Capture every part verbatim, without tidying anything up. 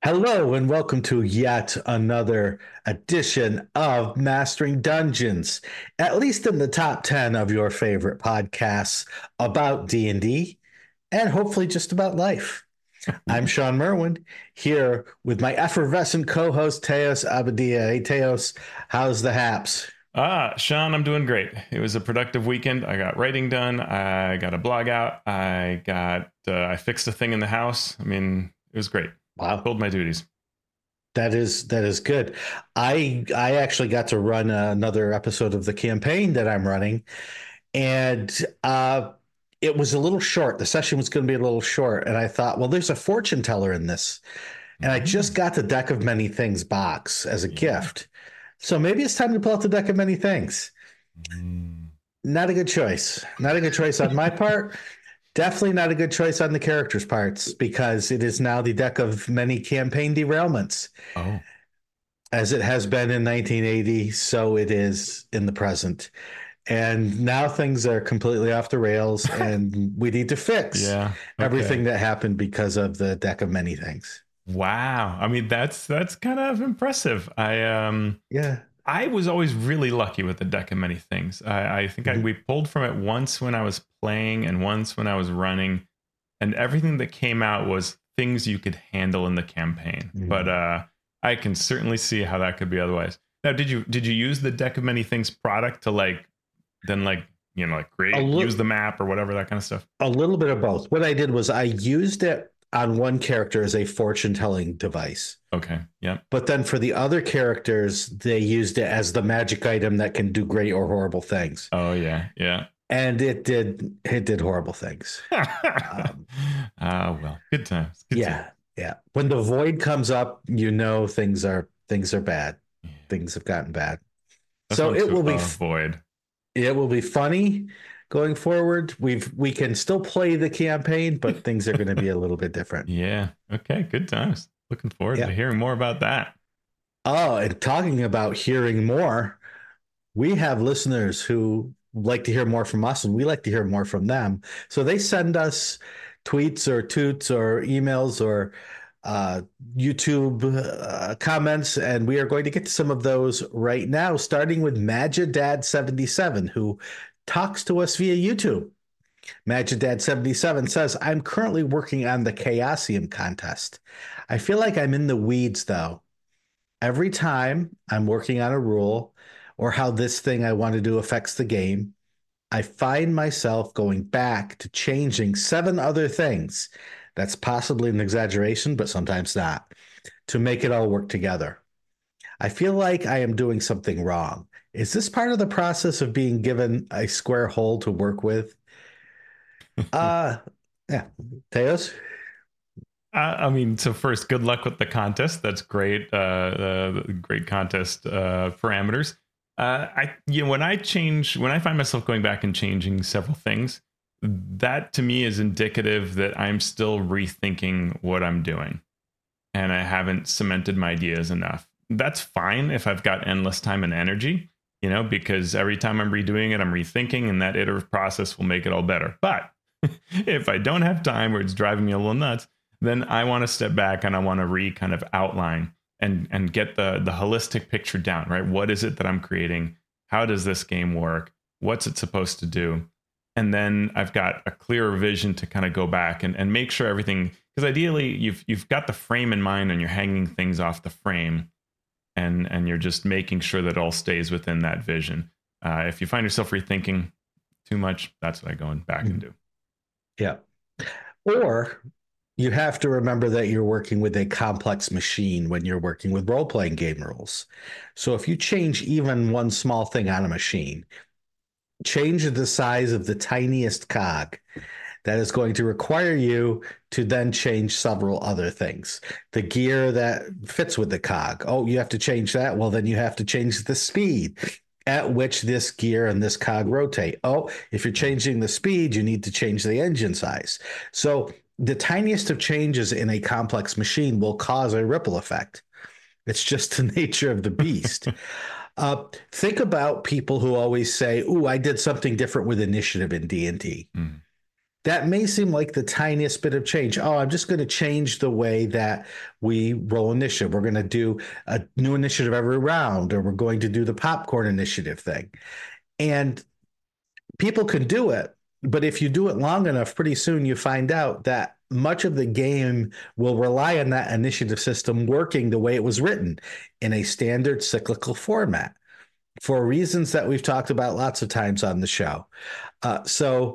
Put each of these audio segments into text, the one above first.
Hello and welcome to yet another edition of Mastering Dungeons, at least in the top ten of your favorite podcasts about D and D and hopefully just about life. I'm Sean Merwin here with my effervescent co-host Teos Abadia. Hey Teos, how's the haps? Ah, Sean, I'm doing great. It was a productive weekend. I got writing done. I got a blog out. I got uh, I fixed a thing in the house. I mean, it was great. Wow. Pulled my duties. That is that is good. I I actually got to run another episode of the campaign that I'm running, and uh, it was a little short. The session was going to be a little short, and I thought, well, there's a fortune teller in this, and I just Mm, got the Deck of Many Things box as a yeah. gift, so maybe it's time to pull out the Deck of Many Things. Mm. Not a good choice. Not a good choice on my part. Definitely not a good choice on the characters' parts because it is now the Deck of Many Campaign Derailments. Oh, As it has been in nineteen eighty, so it is in the present. And now things are completely off the rails, and we need to fix yeah. everything Okay. that happened because of the Deck of Many Things. Wow. I mean, that's that's kind of impressive. I um Yeah. I was always really lucky with the deck of many things. I, I think I, Mhm. we pulled from it once when I was playing and once when I was running, and everything that came out was things you could handle in the campaign. But Mhm. uh, I can certainly see how that could be otherwise. Now, did you did you use the deck of many things product to like then like you know like A, create use li- the map or whatever that kind of stuff? a little bit of both. What I did was I used it on one character as a fortune telling device. Okay. Yep. But then for the other characters, they used it as the magic item that can do great or horrible things. Oh yeah. Yeah. And it did it did horrible things. Um, Ah, well, good times. Good times. Yeah, yeah. When the void comes up, you know things are things are bad. Yeah. Things have gotten bad. That's So one it to will be avoid. it will be funny going forward. We've we can still play the campaign, but things are going to be a little bit different. Yeah. Okay. Good times. Looking forward Yeah. to hearing more about that. Oh, and talking about hearing more, we have listeners who like to hear more from us, and we like to hear more from them. So they send us tweets or toots or emails or uh, YouTube uh, comments, and we are going to get to some of those right now, starting with Majidad seventy-seven, who talks to us via YouTube. Majidad seventy-seven says, I'm currently working on the Chaosium contest. I feel like I'm in the weeds, though. Every time I'm working on a rule or how this thing I want to do affects the game, I find myself going back to changing seven other things. That's possibly an exaggeration, but sometimes not, to make it all work together. I feel like I am doing something wrong. Is this part of the process of being given a square hole to work with? Uh, yeah. Teos? Uh, I mean, so first, good luck with the contest. That's great. Uh, uh, great contest uh, parameters. Uh, I, you know, when I change, when I find myself going back and changing several things, that to me is indicative that I'm still rethinking what I'm doing, and I haven't cemented my ideas enough. That's fine if I've got endless time and energy, you know, because every time I'm redoing it, I'm rethinking, and that iterative process will make it all better. But if I don't have time, or it's driving me a little nuts, then I want to step back and I want to re kind of outline and and get the the holistic picture down, right? What is it that I'm creating? How does this game work? What's it supposed to do? And then I've got a clearer vision to kind of go back and, and make sure everything, because ideally you've you've got the frame in mind and you're hanging things off the frame, and and you're just making sure that it all stays within that vision. Uh, if you find yourself rethinking too much, that's what I go and back and do. Yeah. Or you have to remember that you're working with a complex machine when you're working with role playing game rules. So if you change even one small thing on a machine, change the size of the tiniest cog. That is going to require you to then change several other things. The gear that fits with the cog. Oh, you have to change that. Well, then you have to change the speed at which this gear and this cog rotate. Oh, if you're changing the speed, you need to change the engine size. So the tiniest of changes in a complex machine will cause a ripple effect. It's just the nature of the beast. Uh, think about people who always say, "Ooh, I did something different with initiative in D and D." Mm. that may seem like the tiniest bit of change. Oh, I'm just going to change the way that we roll initiative. We're going to do a new initiative every round, or we're going to do the popcorn initiative thing. And people can do it, but if you do it long enough, pretty soon you find out that much of the game will rely on that initiative system working the way it was written in a standard cyclical format for reasons that we've talked about lots of times on the show. Uh, so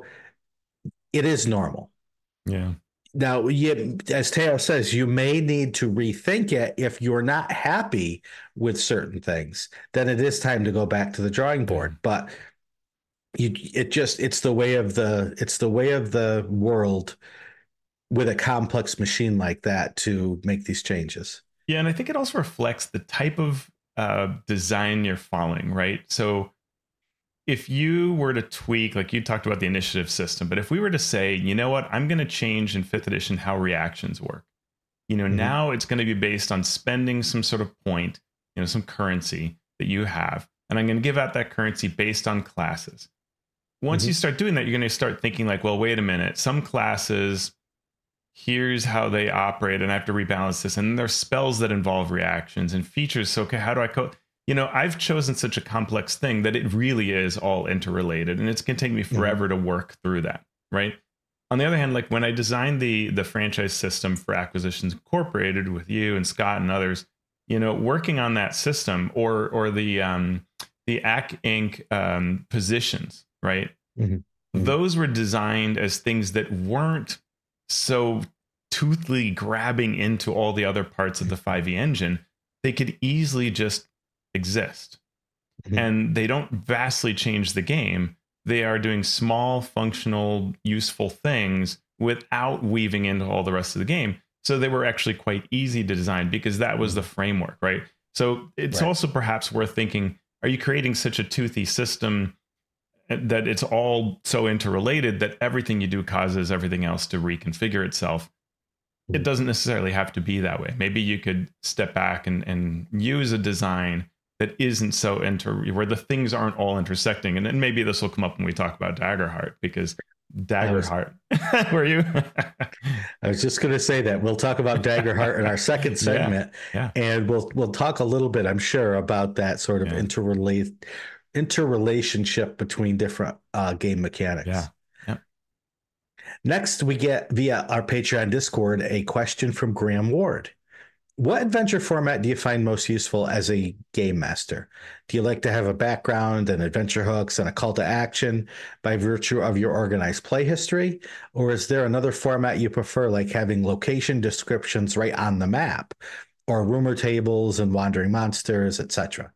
it is normal. Yeah. Now, you, as Teo says, you may need to rethink it if you're not happy with certain things. Then it is time to go back to the drawing board. But you, it just it's the way of the it's the way of the world with a complex machine like that to make these changes. Yeah, and I think it also reflects the type of uh, design you're following, right? So if you were to tweak, like you talked about the initiative system, but if we were to say, you know what, I'm going to change in fifth edition how reactions work. You know, mm-hmm. now it's going to be based on spending some sort of point, you know, some currency that you have, and I'm going to give out that currency based on classes. Once mm-hmm. you start doing that, you're going to start thinking like, well, wait a minute, some classes, here's how they operate, and I have to rebalance this. And there's spells that involve reactions and features. So, okay, how do I code? You know, I've chosen such a complex thing that it really is all interrelated, and it's going to take me forever mm-hmm. to work through that, right? On the other hand, like when I designed the the franchise system for Acquisitions Incorporated with you and Scott and others, you know, working on that system or or the um, the Ac Incorporated um, positions, right? Mm-hmm. Mm-hmm. Those were designed as things that weren't so toothly grabbing into all the other parts of the five E engine. They could easily just exist. Mm-hmm. And they don't vastly change the game. They are doing small, functional, useful things without weaving into all the rest of the game. So they were actually quite easy to design because that was the framework, right? So it's right. also perhaps worth thinking, are you creating such a toothy system that it's all so interrelated that everything you do causes everything else to reconfigure itself? It doesn't necessarily have to be that way. Maybe you could step back and, and use a design that isn't so inter, where the things aren't all intersecting. And then maybe this will come up when we talk about Daggerheart, because Daggerheart, was, were you? I was just going to say that we'll talk about Daggerheart in our second segment, yeah, yeah. and we'll we'll talk a little bit, I'm sure, about that sort of yeah. interrelate interrelationship between different uh, game mechanics. Yeah. yeah. Next, we get via our Patreon Discord a question from Graham Ward. What adventure format do you find most useful as a game master? Do you like to have a background and adventure hooks and a call to action by virtue of your organized play history? Or is there another format you prefer, like having location descriptions right on the map, or rumor tables and wandering monsters, et cetera?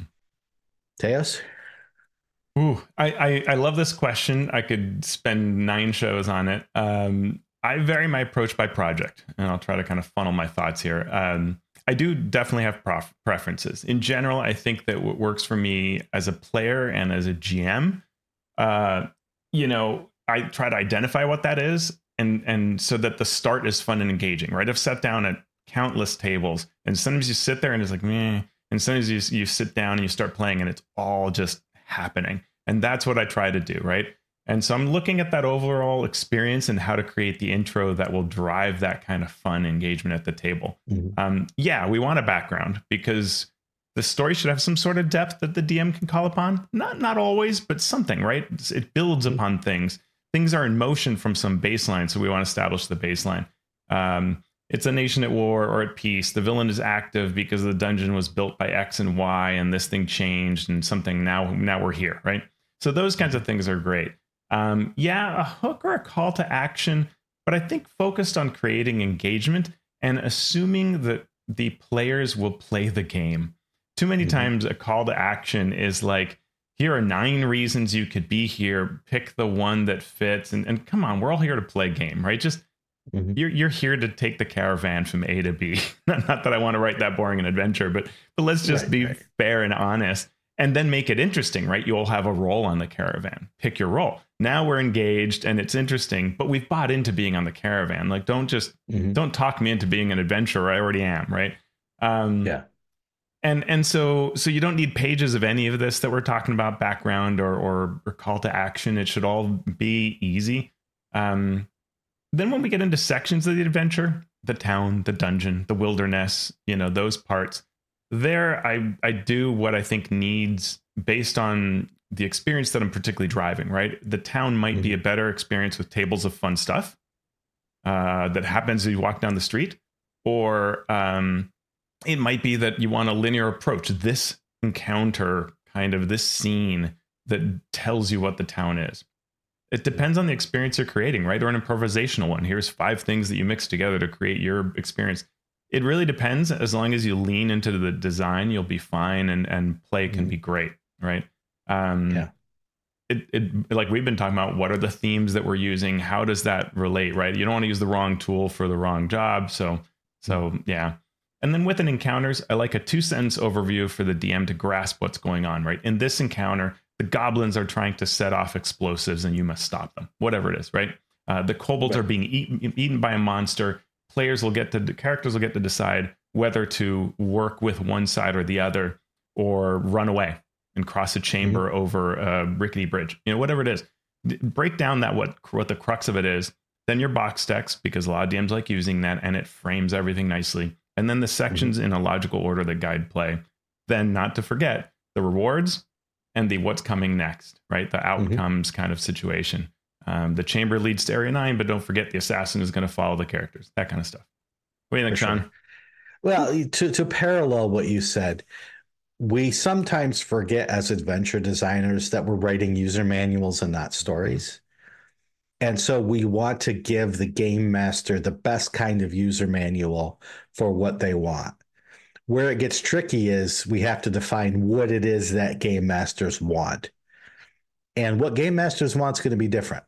Teos? Ooh, I, I, I love this question. I could spend nine shows on it. Um, I vary my approach by project, and I'll try to kind of funnel my thoughts here. Um, I do definitely have prof- preferences. In general, I think that what works for me as a player and as a G M, uh, you know, I try to identify what that is, and and so that the start is fun and engaging, right? I've sat down at countless tables, and sometimes you sit there and it's like, meh, and sometimes you, you sit down and you start playing and it's all just happening. And that's what I try to do, right? And so I'm looking at that overall experience and how to create the intro that will drive that kind of fun engagement at the table. Mm-hmm. Um, yeah, we want a background because the story should have some sort of depth that the D M can call upon. Not not always, but something, right? It builds mm-hmm. upon things. Things are in motion from some baseline, so we want to establish the baseline. Um, it's a nation at war or at peace. The villain is active because the dungeon was built by X and Y, and this thing changed, and something now now we're here, right? So those kinds of things are great. Um, yeah, a hook or a call to action, but I think focused on creating engagement and assuming that the players will play the game. Too many mm-hmm. times a call to action is like, here are nine reasons you could be here. Pick the one that fits. And, and come on, we're all here to play a game, right? Just mm-hmm. you're you're here to take the caravan from A to B. not, not that I want to write that boring an adventure, but but let's just right, be right. fair and honest. And then make it interesting, right? You'll have a role on the caravan. Pick your role. Now we're engaged and it's interesting, but we've bought into being on the caravan. Like, don't just, mm-hmm. don't talk me into being an adventurer. I already am, right? Um, yeah. And and so so you don't need pages of any of this that we're talking about, background or or, or call to action. It should all be easy. Um, then when we get into sections of the adventure, the town, the dungeon, the wilderness, you know, those parts, there I I do what I think needs based on the experience that I'm particularly driving, right? The town might mm-hmm. be a better experience with tables of fun stuff uh, that happens as you walk down the street, or um, it might be that you want a linear approach. This encounter, kind of this scene that tells you what the town is. It depends on the experience you're creating, right? Or an improvisational one. Here's five things that you mix together to create your experience. It really depends. As long as you lean into the design, you'll be fine, and and play can mm-hmm. be great, right? Um, yeah. It, it like we've been talking about, what are the themes that we're using? How does that relate, right? You don't want to use the wrong tool for the wrong job. So so yeah. And then within encounters, I like a two sentence overview for the D M to grasp what's going on, right? In this encounter, the goblins are trying to set off explosives and you must stop them, whatever it is, right? Uh, the kobolds right. are being eaten, eaten by a monster. Players will get to, the characters will get to decide whether to work with one side or the other, or run away and cross a chamber mm-hmm. over a rickety bridge, you know, whatever it is. Break down that what what the crux of it is. Then your box text, because a lot of D Ms like using that, and it frames everything nicely. And then the sections mm-hmm. in a logical order that guide play. Then, not to forget, the rewards and the what's coming next, right? The outcomes mm-hmm. kind of situation. Um, the chamber leads to Area nine, but don't forget the assassin is going to follow the characters. That kind of stuff. What do you think, For Sean? Sure. Well, to to parallel what you said, we sometimes forget as adventure designers that we're writing user manuals and not stories. And so we want to give the game master the best kind of user manual for what they want. Where it gets tricky is we have to define what it is that game masters want. And what game masters want is going to be different.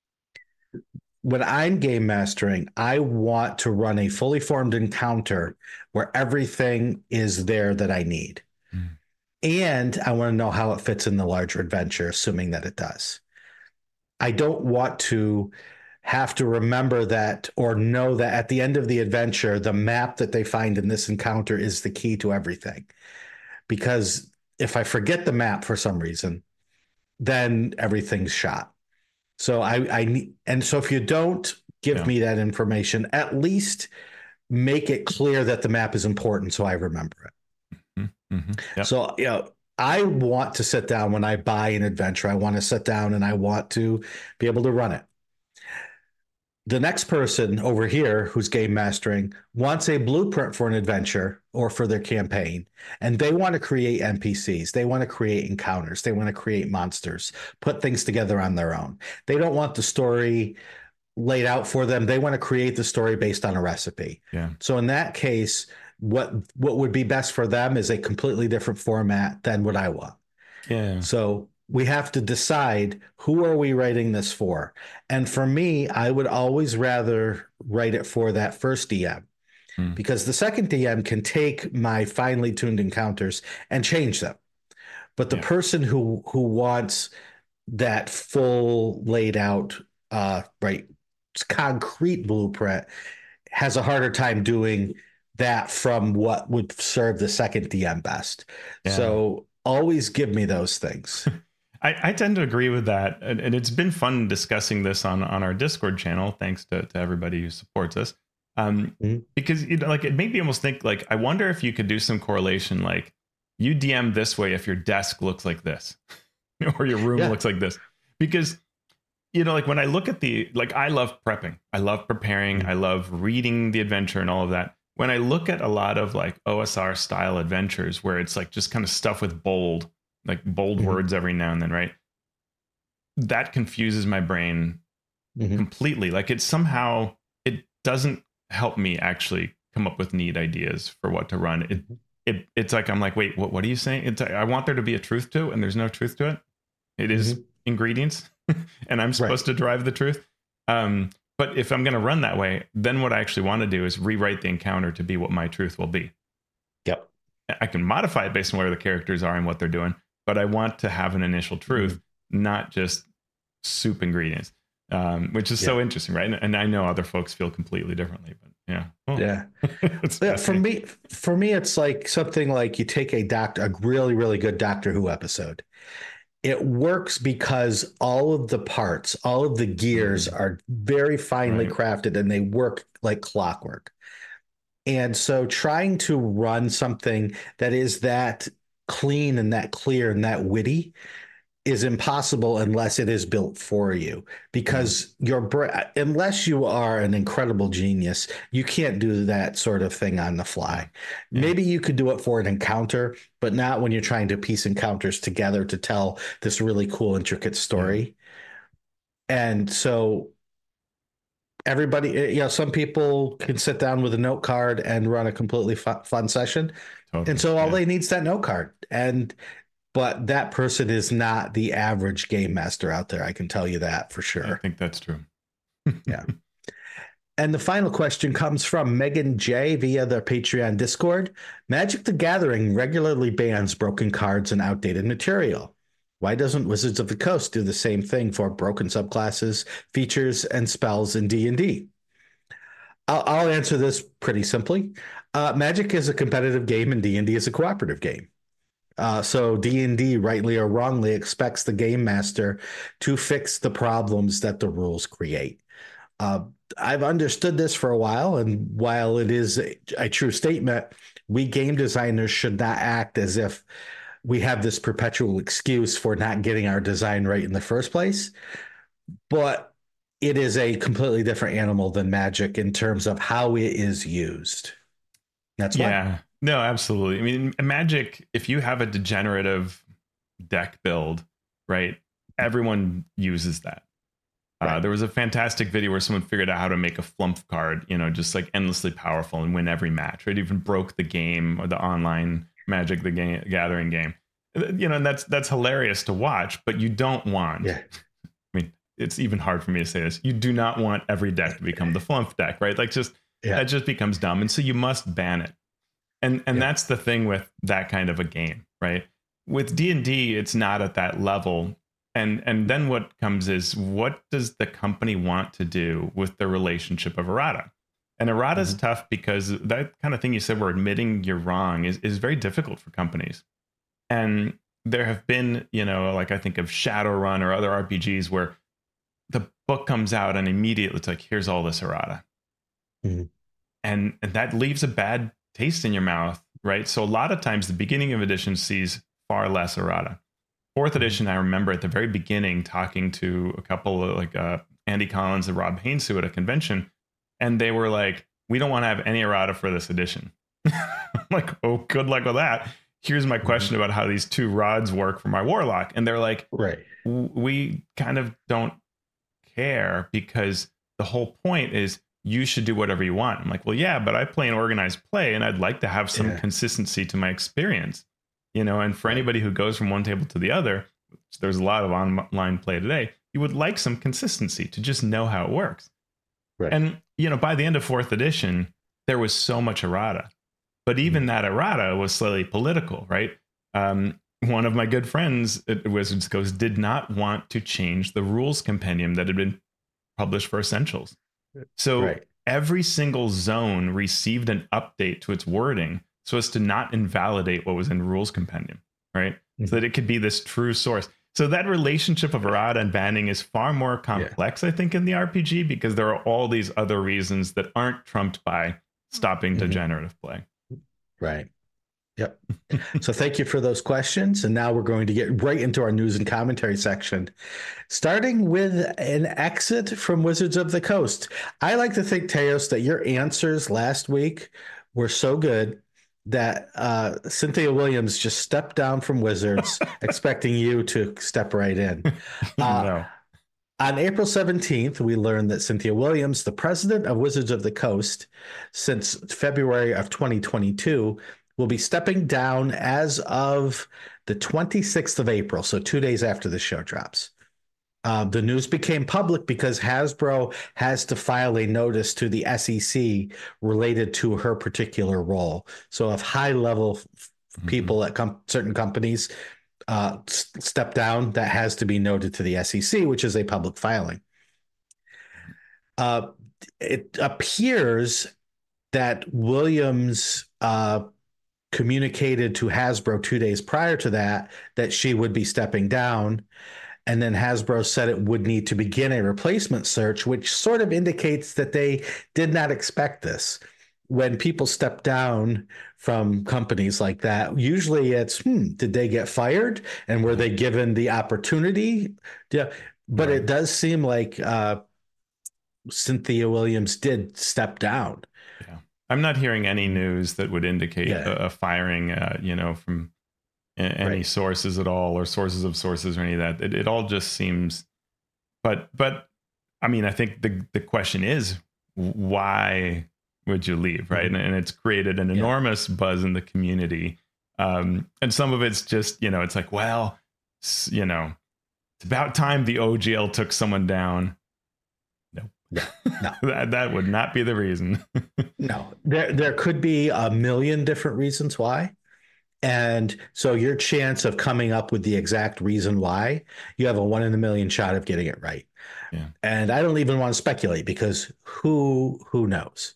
When I'm game mastering, I want to run a fully formed encounter where everything is there that I need. Mm. And I want to know how it fits in the larger adventure, assuming that it does. I don't want to have to remember that or know that at the end of the adventure, the map that they find in this encounter is the key to everything. Because if I forget the map for some reason, then everything's shot. So I, I need, and so if you don't give yeah. me that information, at least make it clear that the map is important so I remember it. Mm-hmm. Mm-hmm. Yep. So, you know, I want to sit down when I buy an adventure. I want to sit down and I want to be able to run it. The next person over here who's game mastering wants a blueprint for an adventure or for their campaign, and they want to create N P Cs. They want to create encounters. They want to create monsters, put things together on their own. They don't want the story laid out for them. They want to create the story based on a recipe. Yeah. So in that case, what what would be best for them is a completely different format than what I want. Yeah. So we have to decide, who are we writing this for? And for me, I would always rather write it for that first D M hmm. because the second D M can take my finely tuned encounters and change them. But the yeah. person who who wants that full laid out, uh, right, concrete blueprint has a harder time doing that from what would serve the second D M best. Yeah. So always give me those things. I, I tend to agree with that. And, and it's been fun discussing this on, on our Discord channel. Thanks to, to everybody who supports us. Um, mm-hmm. Because you know, like it made me almost think, like, I wonder if you could do some correlation, like you D M this way if your desk looks like this or your room yeah. looks like this. Because, you know, like when I look at the, like, I love prepping. I love preparing. Mm-hmm. I love reading the adventure and all of that. When I look at a lot of like O S R style adventures where it's like just kind of stuff with bold, like bold mm-hmm. words every now and then, right? That confuses my brain mm-hmm. completely. Like it somehow, it doesn't help me actually come up with neat ideas for what to run. It, it it's like, I'm like, wait, what, what are you saying? It's I want there to be a truth to it, and there's no truth to it. It mm-hmm. is ingredients and I'm supposed right. to drive the truth. Um, but if I'm going to run that way, then what I actually want to do is rewrite the encounter to be what my truth will be. Yep. I can modify it based on where the characters are and what they're doing, but I want to have an initial truth, mm-hmm. not just soup ingredients, um, which is yeah. so interesting, right? And, and I know other folks feel completely differently, but yeah. Oh. Yeah. yeah for me, for me, it's like something like you take a doctor, a really, really good Doctor Who episode, It works because all of the parts, all of the gears Mm, are very finely right. crafted and they work like clockwork. And so trying to run something that is that clean and that clear and that witty is impossible unless it is built for you, Mm, because your brain, unless you are an incredible genius, you can't do that sort of thing on the yeah. fly. Yeah. Maybe you could do it for an encounter, but not when you're trying to piece encounters together to tell this really cool intricate Yeah. story. And so everybody, you know, some people can sit down with a note card and run a completely fu- fun session, and Totally. so all Yeah. they need is that note card. And but that person is not the average game master out there. I can tell you that for I sure. think that's true. Yeah. And the final question comes from Megan J via the Patreon Discord. Magic the Gathering regularly bans broken cards and outdated material. Why doesn't Wizards of the Coast do the same thing for broken subclasses, features, and spells in D and D? I'll, I'll answer this pretty simply. Uh, Magic is a competitive game, and D and D is a cooperative game. Uh, so D and D, rightly or wrongly, expects the game master to fix the problems that the rules create. Uh, I've understood this for a while, and while it is a, a true statement, we game designers should not act as if we have this perpetual excuse for not getting our design right in the first place. But it is a completely different animal than Magic in terms of how it is used. That's why. Yeah. No, absolutely. I mean, Magic, if you have a degenerative deck build, right? Everyone uses that. Uh, Right. there was a fantastic video where someone figured out how to make a flump card, you know, just like endlessly powerful and win every match. Right, even broke the game or the online Magic the game, Gathering game. You know, and that's that's hilarious to watch. But you don't want. Yeah. I mean, it's even hard for me to say this. You do not want every deck to become the flump deck, right? Like, just Yeah. that just becomes dumb, and so you must ban it. And and Yeah. that's the thing with that kind of a game, right? With D and D, it's not at that level. And and then what comes is, what does the company want to do with the relationship of errata? And errata is Mhm. tough because that kind of thing you said, where admitting you're wrong, is is very difficult for companies. And there have been, you know, like I think of Shadowrun or other R P Gs where the book comes out and immediately it's like, here's all this errata. Mhm. And, and that leaves a bad taste in your mouth, right? So a lot of times the beginning of edition sees far less errata. Fourth edition, I remember at the very beginning talking to a couple of like uh, Andy Collins and Rob Hainsou at a convention, and they were like, "We don't want to have any errata for this edition." I'm like, "Oh, good luck with that." Here's my question about how these two rods work for my warlock, and they're like, Right. "We kind of don't care because the whole point is you should do whatever you want." I'm like, "Well, yeah, but I play an organized play, and I'd like to have some Yeah. consistency to my experience." You know, and for Right. anybody who goes from one table to the other, which there's a lot of online play today, you would like some consistency to just know how it works. Right. And, you know, by the end of fourth edition, there was so much errata, but even Mhm. that errata was slightly political, right? Um, one of my good friends at Wizards Coast did not want to change the rules compendium that had been published for Essentials. So Right. every single zone received an update to its wording so as to not invalidate what was in rules compendium, right? Mhm. So that it could be this true source. So that relationship of errata and banning is far more complex, I think, in the R P G, because there are all these other reasons that aren't trumped by stopping Mhm. degenerative play. Right. Yep. So thank you for those questions. And now we're going to get right into our news and commentary section, starting with an exit from Wizards of the Coast. I like to think, Teos, that your answers last week were so good that uh, Cynthia Williams just stepped down from Wizards, expecting you to step right in. Uh, No. On April seventeenth, we learned that Cynthia Williams, the president of Wizards of the Coast since February of twenty twenty-two, will be stepping down as of the twenty-sixth of April, so two days after the show drops. Uh, the news became public because Hasbro has to file a notice to the S E C related to her particular role. So if high-level Mhm. people at com- certain companies uh, s- step down, that has to be noted to the S E C, which is a public filing. Uh, it appears that Williams uh, communicated to Hasbro two days prior to that that she would be stepping down. And then Hasbro said it would need to begin a replacement search, which sort of indicates that they did not expect this. When people step down from companies like that, usually it's, hmm, did they get fired? And were they given the opportunity? Yeah. But right. It does seem like uh, Cynthia Williams did step down. Yeah. I'm not hearing any news that would indicate yeah. a, a firing, uh, you know, from any right. sources at all, or sources of sources, or any of that. It, it all just seems, but, but I mean, I think the, the question is, why would you leave? Right. Mm-hmm. And, and it's created an yeah. enormous buzz in the community. Um, and some of it's just, you know, it's like, well, you know, it's about time the O G L took someone down. No, no, no. that, that would not be the reason. No, there, there could be a million different reasons why. And so your chance of coming up with the exact reason why, you have a one in a million shot of getting it right. Yeah. And I don't even want to speculate, because who who knows?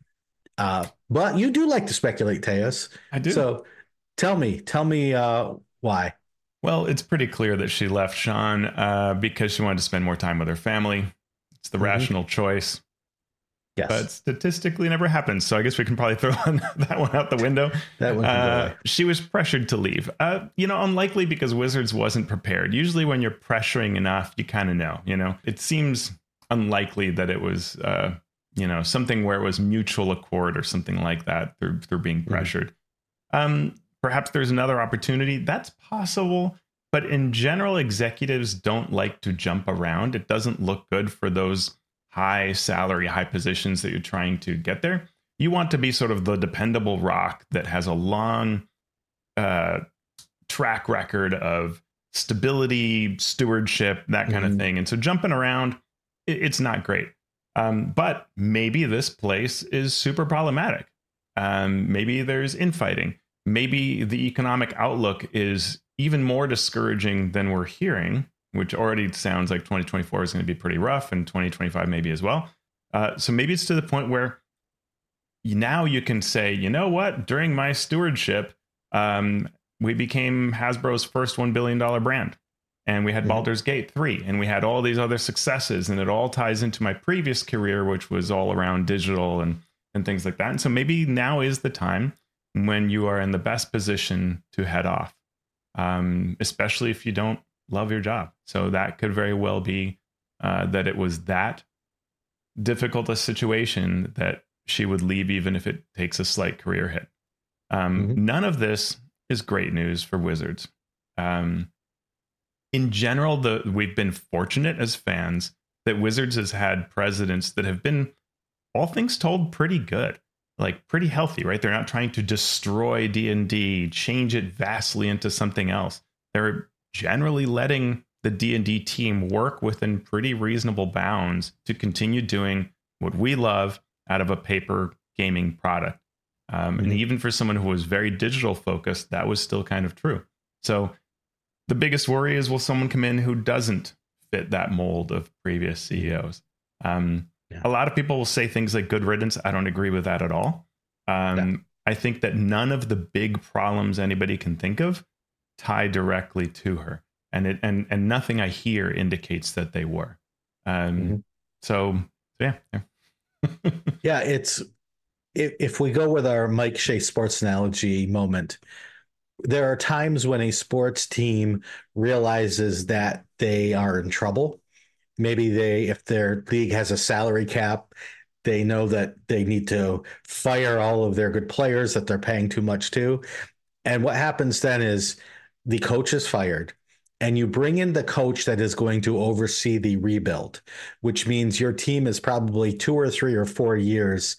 Uh, but you do like to speculate, Teos. I do. So tell me, tell me uh, why. Well, it's pretty clear that she left Sean uh, because she wanted to spend more time with her family. It's the mm-hmm. rational choice. Yes. But statistically never happens. So I guess we can probably throw that one out the window. That one uh, she was pressured to leave. Uh, you know, unlikely, because Wizards wasn't prepared. Usually when you're pressuring enough, you kind of know, you know, it seems unlikely that it was, uh, you know, something where it was mutual accord or something like that through, through being pressured. Mm-hmm. Um, perhaps there's another opportunity. That's possible. But in general, executives don't like to jump around. It doesn't look good for those high salary, high positions that you're trying to get there. You want to be sort of the dependable rock that has a long uh, track record of stability, stewardship, that kind mm-hmm. of thing. And so jumping around, it, it's not great. Um, but maybe this place is super problematic. Um, maybe there's infighting. Maybe the economic outlook is even more discouraging than we're hearing, which already sounds like twenty twenty-four is going to be pretty rough, and twenty twenty-five maybe as well. Uh, so maybe it's to the point where now you can say, you know what, during my stewardship, um, we became Hasbro's first one billion dollars brand. And we had mm-hmm. Baldur's Gate three, and we had all these other successes. And it all ties into my previous career, which was all around digital and, and things like that. And so maybe now is the time when you are in the best position to head off, um, especially if you don't love your job. So that could very well be uh, that it was that difficult a situation that she would leave, even if it takes a slight career hit. Um, mm-hmm. None of this is great news for Wizards. Um, in general, the we've been fortunate as fans that Wizards has had presidents that have been, all things told, pretty good, like pretty healthy, right? They're not trying to destroy D and D, change it vastly into something else. They're generally letting the D and D team work within pretty reasonable bounds to continue doing what we love out of a paper gaming product. Um, mm-hmm. And even for someone who was very digital focused, that was still kind of true. So the biggest worry is, will someone come in who doesn't fit that mold of previous C E Os? Um, yeah. A lot of people will say things like good riddance. I don't agree with that at all. Um, yeah. I think that none of the big problems anybody can think of tie directly to her. And it and and nothing I hear indicates that they were. Um, mm-hmm. So yeah, yeah. yeah, it's if, if we go with our Mike Shea sports analogy moment, there are times when a sports team realizes that they are in trouble. Maybe they, if their league has a salary cap, they know that they need to fire all of their good players that they're paying too much to. And what happens then is the coach is fired, and you bring in the coach that is going to oversee the rebuild, which means your team is probably two or three or four years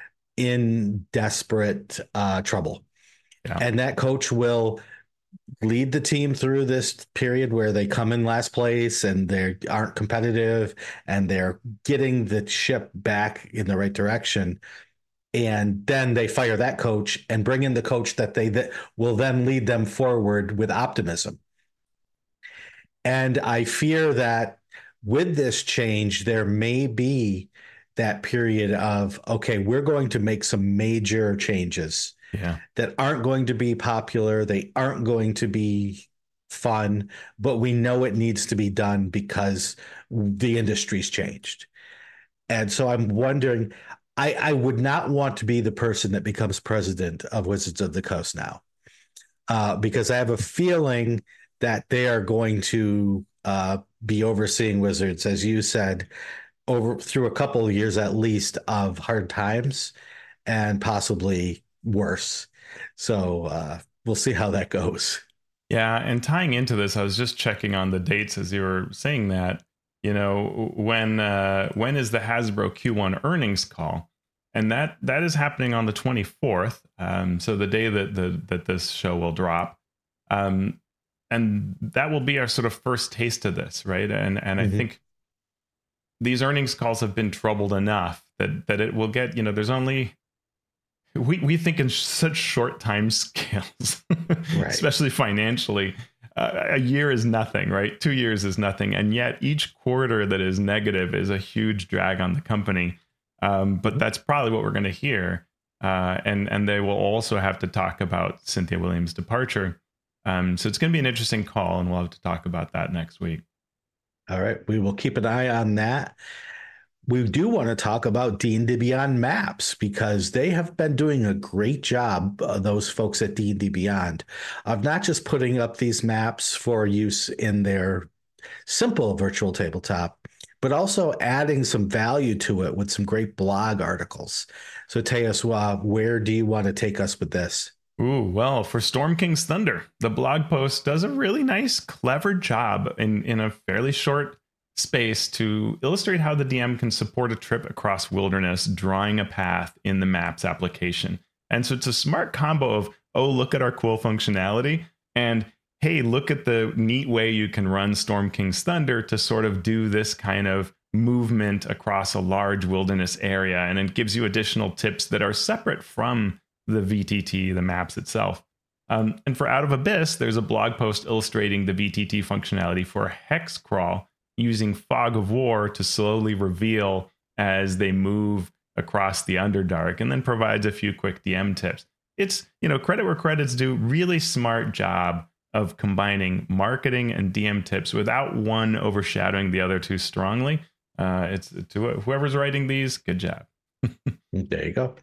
in desperate uh, trouble. Yeah. And that coach will lead the team through this period where they come in last place and they aren't competitive and they're getting the ship back in the right direction. And then they fire that coach and bring in the coach that they that will then lead them forward with optimism. And I fear that with this change, there may be that period of, okay, we're going to make some major changes Yeah. that aren't going to be popular. They aren't going to be fun, but we know it needs to be done because the industry's changed. And so I'm wondering, I, I would not want to be the person that becomes president of Wizards of the Coast now, uh, because I have a feeling that they are going to uh, be overseeing Wizards, as you said, over through a couple of years at least of hard times and possibly worse. So uh, we'll see how that goes. Yeah, and tying into this, I was just checking on the dates as you were saying that. You know, when uh, when is the Hasbro Q one earnings call? And that that is happening on the twenty-fourth, um, so the day that the that this show will drop, um, and that will be our sort of first taste of this, right? And and mm-hmm. I think these earnings calls have been troubled enough that that it will get, you know, there's only we we think in such short time scales, right. Especially financially. Uh, a year is nothing, right? Two years is nothing, and yet each quarter that is negative is a huge drag on the company. Um, but that's probably what we're going to hear, uh, and and they will also have to talk about Cynthia Williams' departure. Um, so it's going to be an interesting call, and we'll have to talk about that next week. All right, we will keep an eye on that. We do want to talk about D and D Beyond maps because they have been doing a great job, uh, those folks at D and D Beyond, of not just putting up these maps for use in their simple virtual tabletop, but also adding some value to it with some great blog articles. So Teos, uh, where do you want to take us with this? Ooh, well, for Storm King's Thunder, the blog post does a really nice, clever job in, in a fairly short space to illustrate how the D M can support a trip across wilderness, drawing a path in the maps application. And so it's a smart combo of, oh, look at our cool functionality, and hey, look at the neat way you can run Storm King's Thunder to sort of do this kind of movement across a large wilderness area. And it gives you additional tips that are separate from the V T T, the maps itself. Um, and for Out of Abyss, there's a blog post illustrating the V T T functionality for Hex Crawl, using Fog of War to slowly reveal as they move across the Underdark, and then provides a few quick D M tips. It's, you know, credit where credit's due, really smart job of combining marketing and D M tips without one overshadowing the other too strongly. Uh, it's to whoever's writing these, good job. There you go.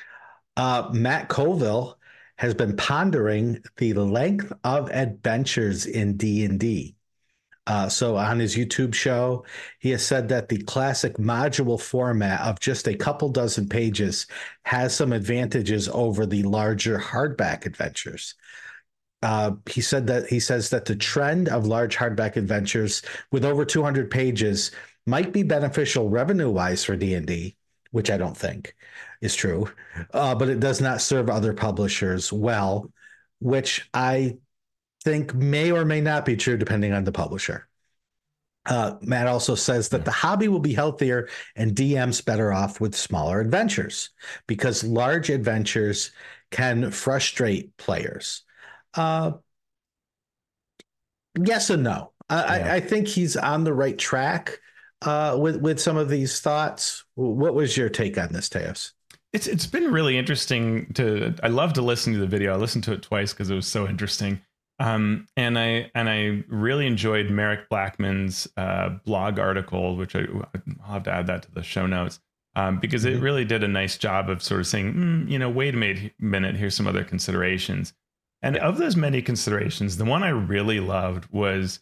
Uh, Matt Colville has been pondering the length of adventures in D and D. Uh, so on his YouTube show, he has said that the classic module format of just a couple dozen pages has some advantages over the larger hardback adventures. Uh, he said that he says that the trend of large hardback adventures with over two hundred pages might be beneficial revenue-wise for D and D, which I don't think is true, uh, but it does not serve other publishers well, which I think may or may not be true depending on the publisher. Uh, Matt also says that the hobby will be healthier and D Ms better off with smaller adventures because large adventures can frustrate players. Uh, yes and no. I, yeah. I, I think he's on the right track uh, with with some of these thoughts. What was your take on this, Teos? It's it's been really interesting to. I love to listen to the video. I listened to it twice because it was so interesting. Um, and I and I really enjoyed Merrick Blackman's uh, blog article, which I, I'll have to add that to the show notes, um, because mm-hmm. it really did a nice job of sort of saying, mm, you know, wait a minute, here's some other considerations. And of those many considerations, the one I really loved was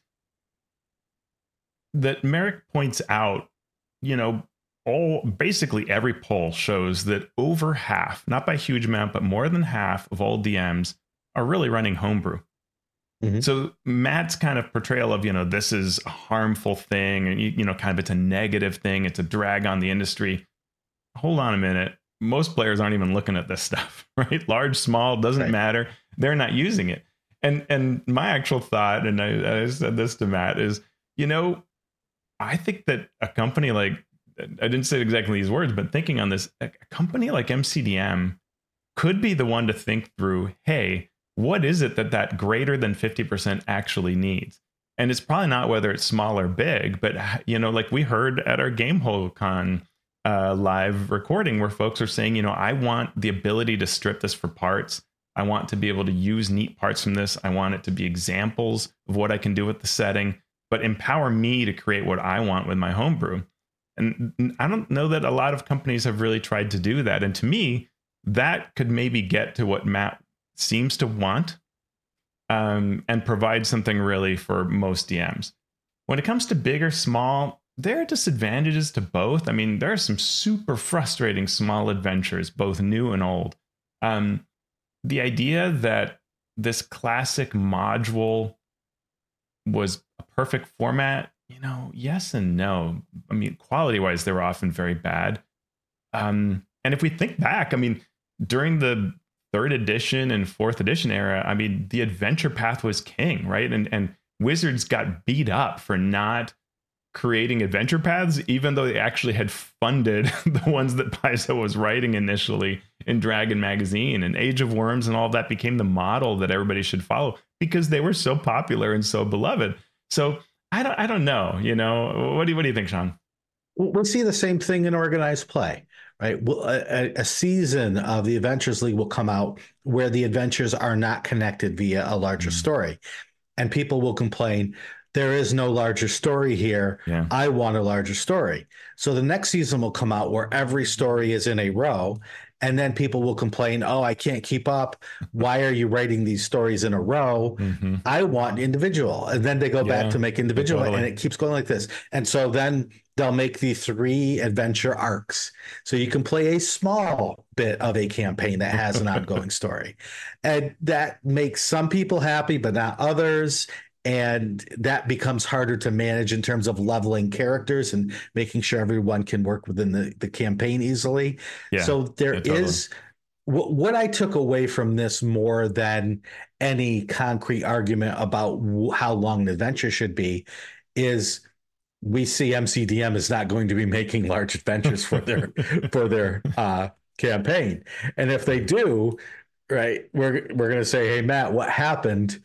that Merrick points out, you know, all basically every poll shows that over half, not by a huge amount, but more than half of all D Ms are really running homebrew. Mm-hmm. So Matt's kind of portrayal of, you know, this is a harmful thing, and, you, you know, kind of it's a negative thing. It's a drag on the industry. Hold on a minute. Most players aren't even looking at this stuff, right? Large, small, doesn't right. matter. They're not using it. And and my actual thought, and I, I said this to Matt, is, you know, I think that a company like, I didn't say exactly these words, but thinking on this, a company like M C D M could be the one to think through, hey, what is it that that greater than fifty percent actually needs? And it's probably not whether it's small or big, but, you know, like we heard at our GameholeCon, uh, live recording where folks are saying, you know, I want the ability to strip this for parts. I want to be able to use neat parts from this. I want it to be examples of what I can do with the setting, but empower me to create what I want with my homebrew. And I don't know that a lot of companies have really tried to do that. And to me, that could maybe get to what Matt seems to want, um, and provide something really for most D Ms. When it comes to big or small, there are disadvantages to both. I mean, there are some super frustrating small adventures, both new and old. Um, the idea that this classic module was a perfect format, you know, yes and no. I mean, quality wise, they were often very bad. Um, and if we think back, I mean, during the third edition and fourth edition era, I mean, the adventure path was king, right? And and Wizards got beat up for not creating adventure paths, even though they actually had funded the ones that Paizo was writing initially in Dragon Magazine, and Age of Worms and all that became the model that everybody should follow because they were so popular and so beloved. So I don't, I don't know, you know, what do you, what do you think, Sean? We'll see the same thing in organized play, right? A, a season of the Adventures League will come out where the adventures are not connected via a larger mm-hmm. story. And people will complain, there is no larger story here. Yeah. I want a larger story. So the next season will come out where every story is in a row. And then people will complain, oh, I can't keep up. Why are you writing these stories in a row? Mm-hmm. I want individual. And then they go yeah, back to make individual. Totally. And it keeps going like this. And so then they'll make the three adventure arcs. So you can play a small bit of a campaign that has an ongoing story. And that makes some people happy, but not others. And that becomes harder to manage in terms of leveling characters and making sure everyone can work within the, the campaign easily. Yeah, so there yeah, totally. is w- what I took away from this more than any concrete argument about w- how long an adventure should be is we see M C D M is not going to be making large adventures for their for their uh, campaign. And if they do, right, we're we're going to say, hey, Matt, what happened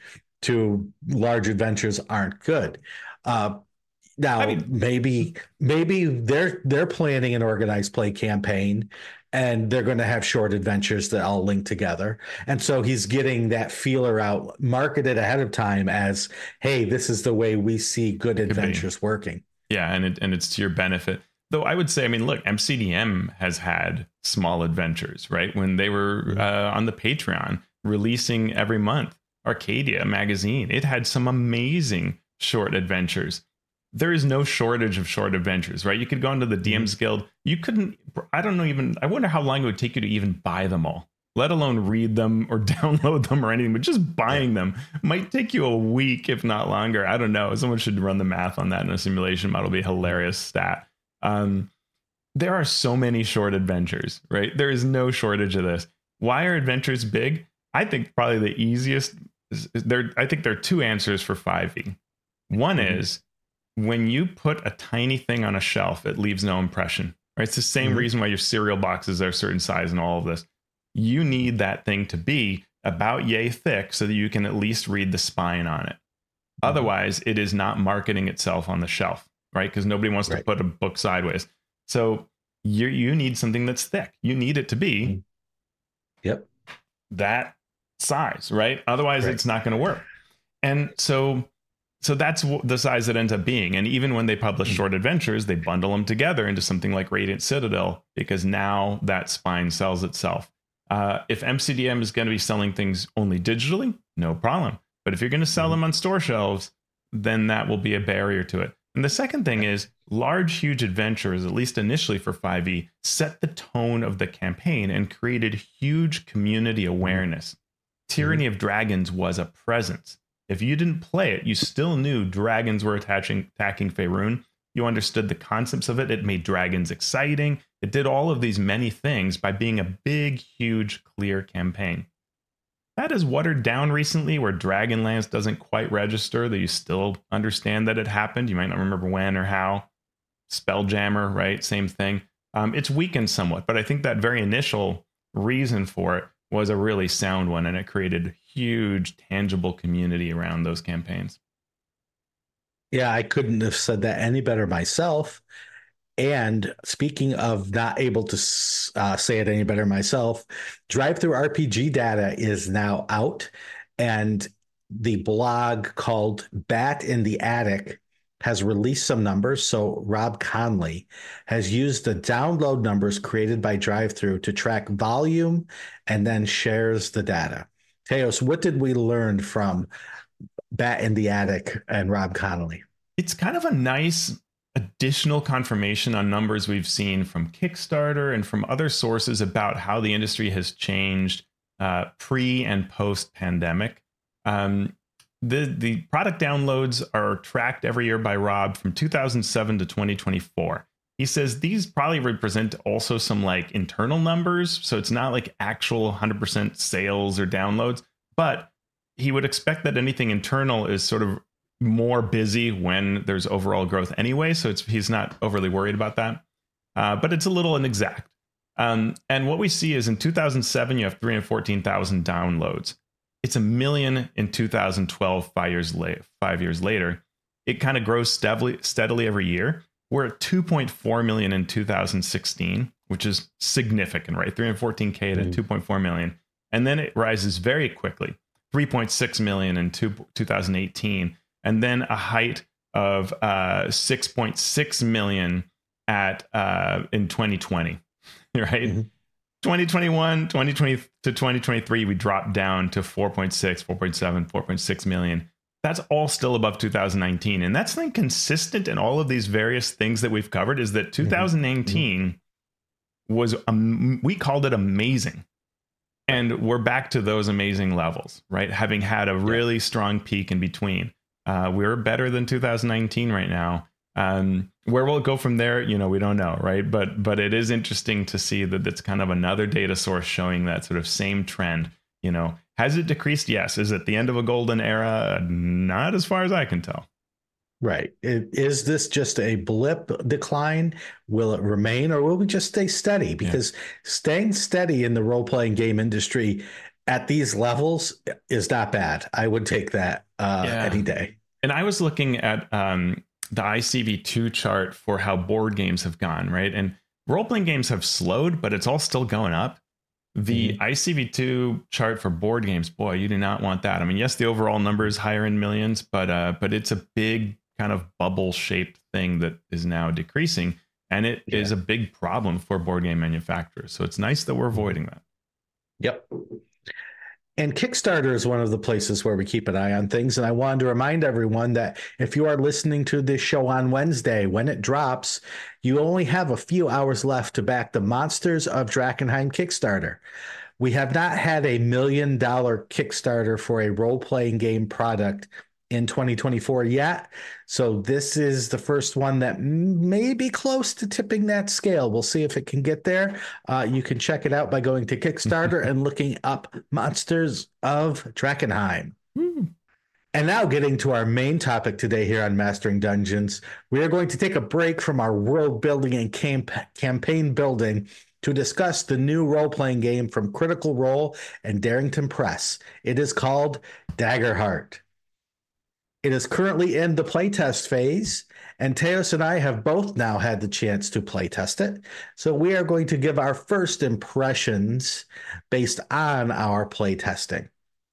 to large adventures aren't good. Uh, now, I mean, maybe maybe they're they're planning an organized play campaign, and they're going to have short adventures that all link together. And so he's getting that feeler out, marketed ahead of time as, hey, this is the way we see good adventures working. Yeah, and it, and it's to your benefit. Though I would say, I mean, look, M C D M has had small adventures, right? When they were uh, on the Patreon releasing every month. Arcadia magazine, it had some amazing short adventures. There is no shortage of short adventures, right? You could go into the D Ms Guild. You couldn't, I don't know even, I wonder how long it would take you to even buy them all, let alone read them or download them or anything, but just buying them might take you a week, if not longer. I don't know. Someone should run the math on that in a simulation model. It'd be a hilarious stat. Um, there are so many short adventures, right? There is no shortage of this. Why are adventures big? I think probably the easiest there. I think there are two answers for five E. One mm-hmm. is when you put a tiny thing on a shelf, it leaves no impression. Right? It's the same mm-hmm. reason why your cereal boxes are a certain size and all of this. You need that thing to be about yay thick so that you can at least read the spine on it. Mm-hmm. Otherwise, it is not marketing itself on the shelf, right? Because nobody wants right. to put a book sideways. So you you need something that's thick. You need it to be. Mm-hmm. Yep. That size, right? Otherwise, right. it's not going to work. And so, so that's the size it ends up being. And even when they publish short adventures, they bundle them together into something like Radiant Citadel because now that spine sells itself. Uh, if M C D M is going to be selling things only digitally, no problem. But if you're going to sell mm-hmm. them on store shelves, then that will be a barrier to it. And the second thing is large, huge adventures, at least initially for five E, set the tone of the campaign and created huge community awareness. Tyranny of Dragons was a presence. If you didn't play it, you still knew dragons were attaching, attacking Faerun. You understood the concepts of it. It made dragons exciting. It did all of these many things by being a big, huge, clear campaign. That is watered down recently where Dragonlance doesn't quite register, that you still understand that it happened. You might not remember when or how. Spelljammer, right? Same thing. Um, it's weakened somewhat, but I think that very initial reason for it was a really sound one, and it created huge, tangible community around those campaigns. Yeah, I couldn't have said that any better myself. And speaking of not able to uh, say it any better myself, Drive-Thru R P G data is now out, and the blog called Bat in the Attic has released some numbers. So Rob Conley has used the download numbers created by Drive-Thru to track volume and then shares the data. Teos, what did we learn from Bat in the Attic and Rob Conley? It's kind of a nice additional confirmation on numbers we've seen from Kickstarter and from other sources about how the industry has changed uh, pre and post pandemic. Um, the the product downloads are tracked every year by Rob from two thousand seven to twenty twenty-four. He says these probably represent also some like internal numbers, so it's not like actual one hundred percent sales or downloads, but he would expect that anything internal is sort of more busy when there's overall growth anyway, so it's he's not overly worried about that. Uh, but it's a little inexact. Um, and what we see is in two thousand seven, you have three hundred fourteen thousand downloads. It's a million in two thousand twelve, five years later. Five years later, it kind of grows steadily, steadily every year. We're at two point four million in two thousand sixteen, which is significant, right? three hundred fourteen K to mm. two point four million. And then it rises very quickly, three point six million in two, two thousand eighteen. And then a height of uh, six point six million at uh, in twenty twenty, right? Mm-hmm. twenty twenty-one, twenty twenty to twenty twenty-three, we dropped down to four point six, four point seven, four point six million. That's all still above two thousand nineteen. And that's like consistent in all of these various things that we've covered is that two thousand nineteen mm-hmm. was, um, we called it amazing. And we're back to those amazing levels, right? Having had a really yeah. strong peak in between. Uh, we're better than two thousand nineteen right now. Um, where will it go from there? You know, we don't know, right? But but it is interesting to see that it's kind of another data source showing that sort of same trend. You know, has it decreased? Yes. Is it the end of a golden era? Not as far as I can tell. Right. Is this just a blip decline? Will it remain, or will we just stay steady? Because yeah. staying steady in the role-playing game industry at these levels is not bad. I would take that uh, yeah. any day. And I was looking at um, the I C V two chart for how board games have gone, right? And role-playing games have slowed, but it's all still going up. The mm-hmm. I C V two chart for board games, boy, you do not want that. I mean, yes, the overall number is higher in millions, but uh, but it's a big kind of bubble-shaped thing that is now decreasing. And it yeah. is a big problem for board game manufacturers. So it's nice that we're avoiding that. Yep. And Kickstarter is one of the places where we keep an eye on things. And I wanted to remind everyone that if you are listening to this show on Wednesday, when it drops, you only have a few hours left to back the Monsters of Drakkenheim Kickstarter. We have not had a million dollar Kickstarter for a role-playing game product in twenty twenty-four yet. So this is the first one that may be close to tipping that scale. We'll see if it can get there. Uh, you can check it out by going to Kickstarter and looking up Monsters of Drakkenheim. Mm. And now getting to our main topic today here on Mastering Dungeons, we are going to take a break from our world building and camp- campaign building to discuss the new role-playing game from Critical Role and Darrington Press. It is called Daggerheart. It is currently in the playtest phase, and Teos and I have both now had the chance to playtest it. So we are going to give our first impressions based on our playtesting.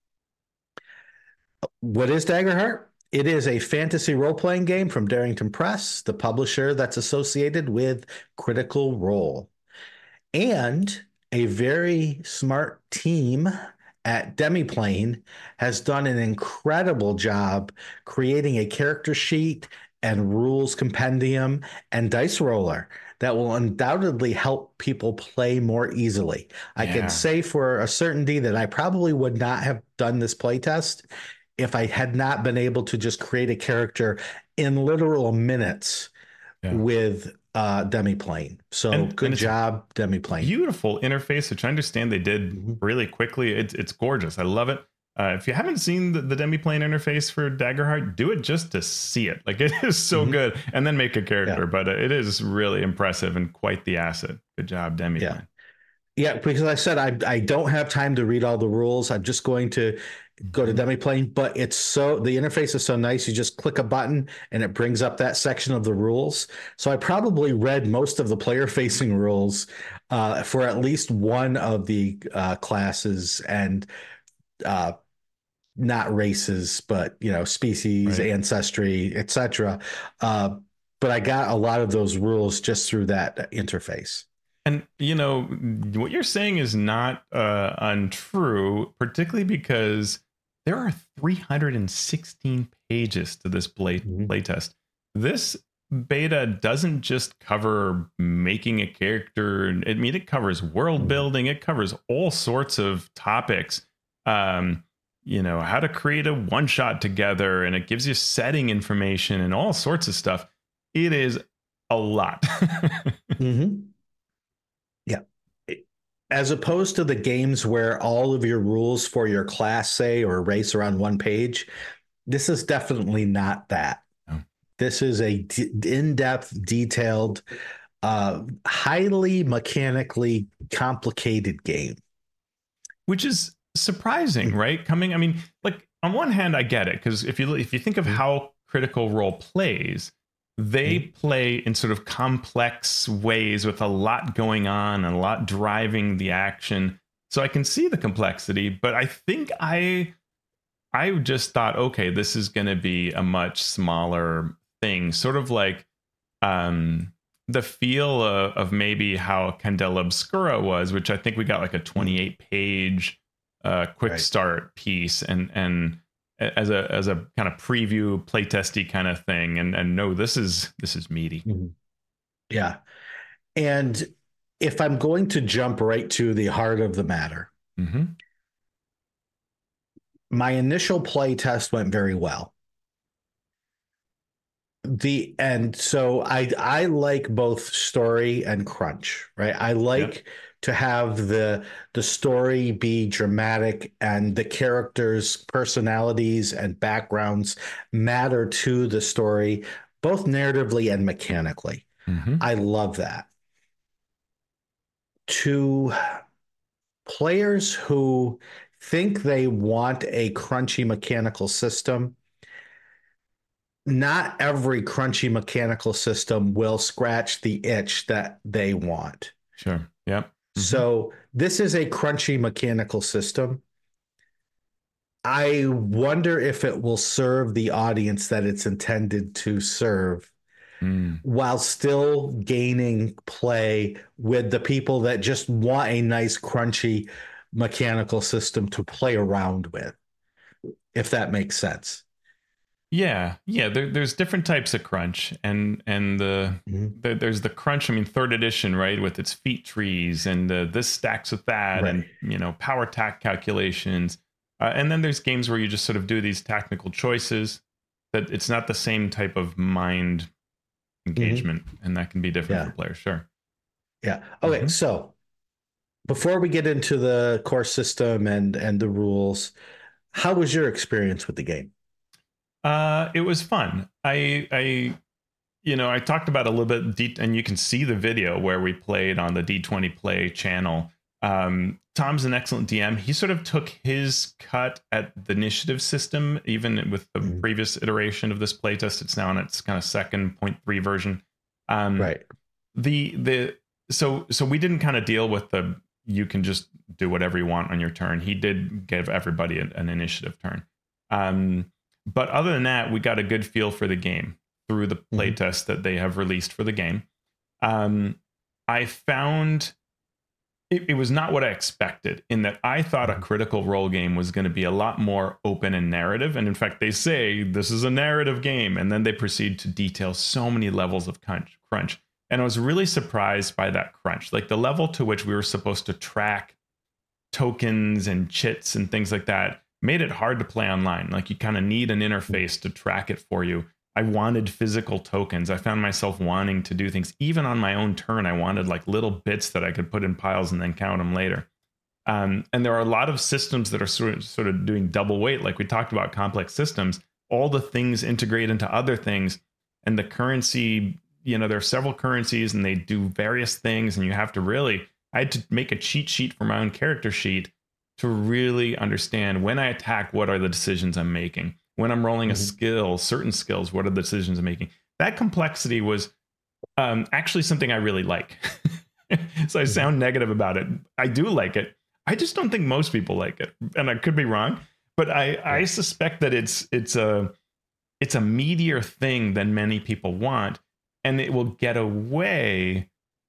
What is Daggerheart? It is a fantasy role-playing game from Darrington Press, the publisher that's associated with Critical Role. And a very smart team at Demiplane has done an incredible job creating a character sheet and rules compendium and dice roller that will undoubtedly help people play more easily. I yeah. can say for a certainty that I probably would not have done this playtest if I had not been able to just create a character in literal minutes yeah. with Uh, Demiplane. So and, good and job, Demiplane. Beautiful interface, which I understand they did really quickly. It's it's gorgeous. I love it. Uh, if you haven't seen the, the Demiplane interface for Daggerheart, do it just to see it. Like it is so mm-hmm. good, and then make a character. Yeah. But uh, it is really impressive and quite the asset. Good job, Demiplane. Yeah. Yeah, because I said I I don't have time to read all the rules. I'm just going to go to Demiplane, but it's so the interface is so nice. You just click a button and it brings up that section of the rules. So I probably read most of the player facing rules uh, for at least one of the uh, classes and uh, not races, but you know, species, Right. ancestry, et cetera. Uh, but I got a lot of those rules just through that interface. And you know what you're saying is not uh, untrue, particularly because there are three hundred sixteen pages to this play Mhm. playtest. This beta doesn't just cover making a character. I mean, it covers world building. It covers all sorts of topics. Um, you know, how to create a one shot together, and it gives you setting information and all sorts of stuff. It is a lot. Mm-hmm. Yeah. As opposed to the games where all of your rules for your class, say, or race are on one page, this is definitely not that. Oh. This is a d- in-depth, detailed, uh, highly mechanically complicated game. Which is surprising, right? Coming, I mean, like on one hand, I get it, because if you if you think of how Critical Role plays, they play in sort of complex ways with a lot going on and a lot driving the action. So I can see the complexity, but I think I I just thought, okay, this is going to be a much smaller thing, sort of like um, the feel of, of maybe how Candela Obscura was, which I think we got like a twenty-eight page uh, quick Right. start piece, and and as a as a kind of preview playtesty kind of thing, and and no, this is this is meaty. Mm-hmm. Yeah, and if I'm going to jump right to the heart of the matter, Mm-hmm. my initial play test went very well. The and so I I like both story and crunch, right? I like Yep. to have the the story be dramatic and the characters' personalities and backgrounds matter to the story, both narratively and mechanically. Mm-hmm. I love that. To players who think they want a crunchy mechanical system, not every crunchy mechanical system will scratch the itch that they want. Sure. Yep. Mm-hmm. So this is a crunchy mechanical system. I wonder if it will serve the audience that it's intended to serve, Mm. while still gaining play with the people that just want a nice crunchy mechanical system to play around with, if that makes sense. Yeah, yeah. There, there's different types of crunch, and and the, Mhm. the there's the crunch. I mean, third edition, right, with its feat trees, and uh, this stacks with that, Right. and you know, power tack calculations. Uh, and then there's games where you just sort of do these technical choices. That it's not the same type of mind engagement, and that can be different Yeah. for players. Sure. Yeah. Okay. Mhm. So before we get into the core system and and the rules, how was your experience with the game? Uh, it was fun. I I you know, I talked about a little bit, D- and you can see the video where we played on the D twenty Play channel. Um, Tom's an excellent D M. He sort of took his cut at the initiative system, even with the Mhm. previous iteration of this playtest. It's now in its kind of second point three version. Um, Right. The the so so we didn't kind of deal with the you can just do whatever you want on your turn. He did give everybody an, an initiative turn. Um, but other than that, we got a good feel for the game through the Mhm. playtest that they have released for the game. Um, I found it, it was not what I expected, in that I thought a Critical Role game was going to be a lot more open and narrative. And in fact, they say this is a narrative game, and then they proceed to detail so many levels of crunch. crunch. And I was really surprised by that crunch, like the level to which we were supposed to track tokens and chits and things like that made it hard to play online. Like you kind of need an interface to track it for you. I wanted physical tokens. I found myself wanting to do things even on my own turn. I wanted like little bits that I could put in piles and then count them later. Um, and there are a lot of systems that are sort of, sort of doing double weight. Like we talked about complex systems, all the things integrate into other things, and the currency, you know, there are several currencies and they do various things, and you have to really, I had to make a cheat sheet for my own character sheet to really understand when I attack, what are the decisions I'm making? When I'm rolling a Mhm. skill, certain skills, what are the decisions I'm making? That complexity was um, actually something I really like. So I Mhm. sound negative about it. I do like it. I just don't think most people like it, and I could be wrong. But I, Yeah. I suspect that it's it's a it's a meatier thing than many people want, and it will get away,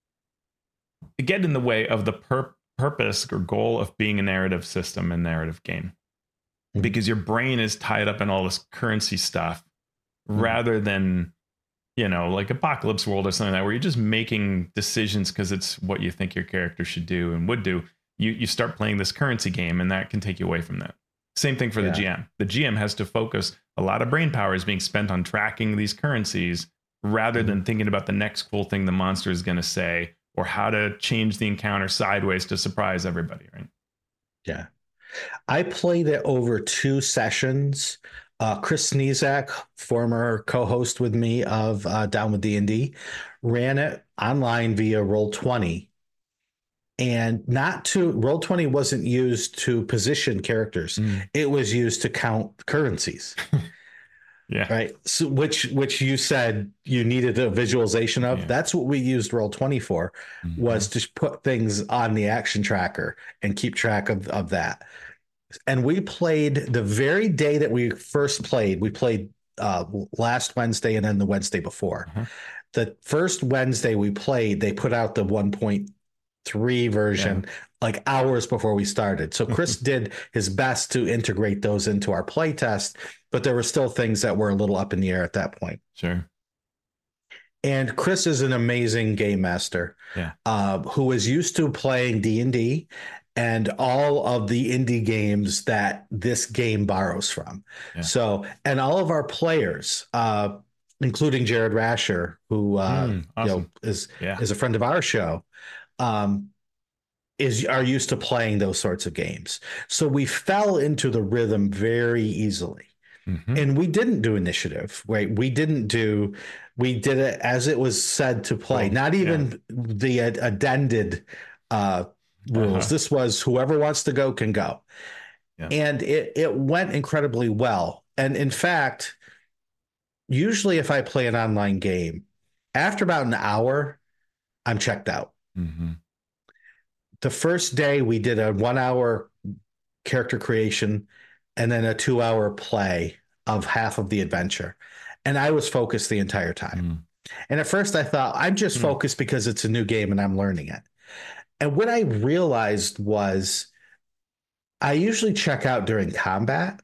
get in the way of the pur- purpose or goal of being a narrative system and narrative game, Mhm. because your brain is tied up in all this currency stuff Mhm. rather than, you know, like Apocalypse World or something like that, where you're just making decisions because it's what you think your character should do and would do. You you start playing this currency game, and that can take you away from that. Same thing for the Yeah. G M. The G M has to focus, a lot of brain power is being spent on tracking these currencies rather Mhm. than thinking about the next cool thing the monster is going to say or how to change the encounter sideways to surprise everybody, right? Yeah. I played it over two sessions. Uh, Chris Sneezak, former co-host with me of uh, Down with D and D, ran it online via Roll twenty, and not to Roll twenty wasn't used to position characters. Mm. It was used to count currencies, Yeah. right? So which which you said you needed a visualization of. Yeah. That's what we used Roll twenty for, Mm-hmm. was to put things on the action tracker and keep track of, of that. And we played the very day that we first played. We played uh, last Wednesday and then the Wednesday before. Uh-huh. The first Wednesday we played, they put out the one point three Yeah. version like hours before we started. So Chris did his best to integrate those into our play test, but there were still things that were a little up in the air at that point. Sure. And Chris is an amazing game master Yeah. uh, who is used to playing D and D and all of the indie games that this game borrows from. Yeah. So, and all of our players, uh, including Jared Rasher, who uh, Mm, you know awesome. is Yeah. is a friend of our show, um, is are used to playing those sorts of games. So we fell into the rhythm very easily. Mm-hmm. And we didn't do initiative, right? We didn't do, we did it as it was said to play, Cool. not Yeah. even the ad- addended uh, rules. Uh-huh. This was whoever wants to go can go. Yeah. And it, it went incredibly well. And in fact, usually if I play an online game, after about an hour, I'm checked out. Mm-hmm. The first day we did a one hour character creation and then a two hour play of half of the adventure. And I was focused the entire time. Mm. And at first I thought, I'm just Mm. focused because it's a new game and I'm learning it. And what I realized was I usually check out during combat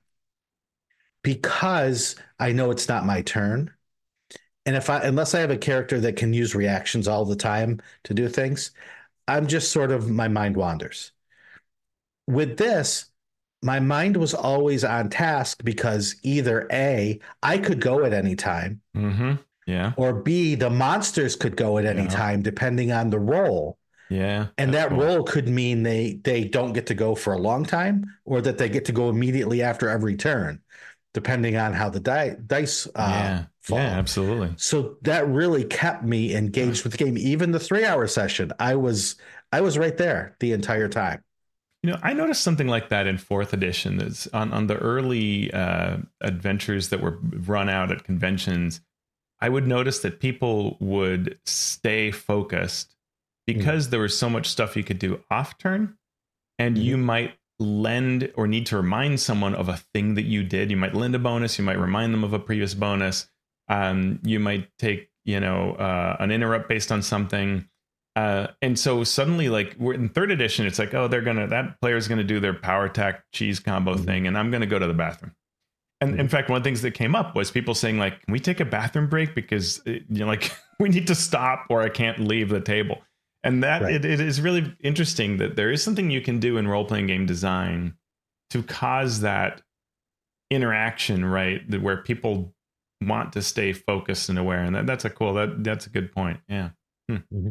because I know it's not my turn. And if I, unless I have a character that can use reactions all the time to do things, I'm just sort of, my mind wanders. With this, my mind was always on task because either A, I could go at any time, Mm-hmm. Yeah. or B, the monsters could go at any Yeah. time depending on the role. Yeah. And That's that cool. role could mean they they don't get to go for a long time, or that they get to go immediately after every turn, depending on how the di- dice uh, Yeah. fall. Yeah, absolutely. So that really kept me engaged with the game. Even the three hour session, I was I was right there the entire time. You know, I noticed something like that in fourth edition. That's on, on the early uh, adventures that were run out at conventions. I would notice that people would stay focused because mm. there was so much stuff you could do off turn, and mm-hmm. you might lend or need to remind someone of a thing that you did. You might lend a bonus. You might remind them of a previous bonus. Um, you might take, you know, uh, an interrupt based on something. Uh, and so suddenly, like, we're in third edition, it's like, oh, they're gonna, that player's gonna do their power attack cheese combo mm-hmm. thing, and I'm gonna go to the bathroom. And mm-hmm. in fact, one of the things that came up was people saying, like, can we take a bathroom break because it, you know, like, we need to stop or I can't leave the table. And that right. it, it is really interesting that there is something you can do in role playing game design to cause that interaction, right, that where people want to stay focused and aware. And that, that's a cool, that that's a good point. Yeah. Hmm. Mm-hmm.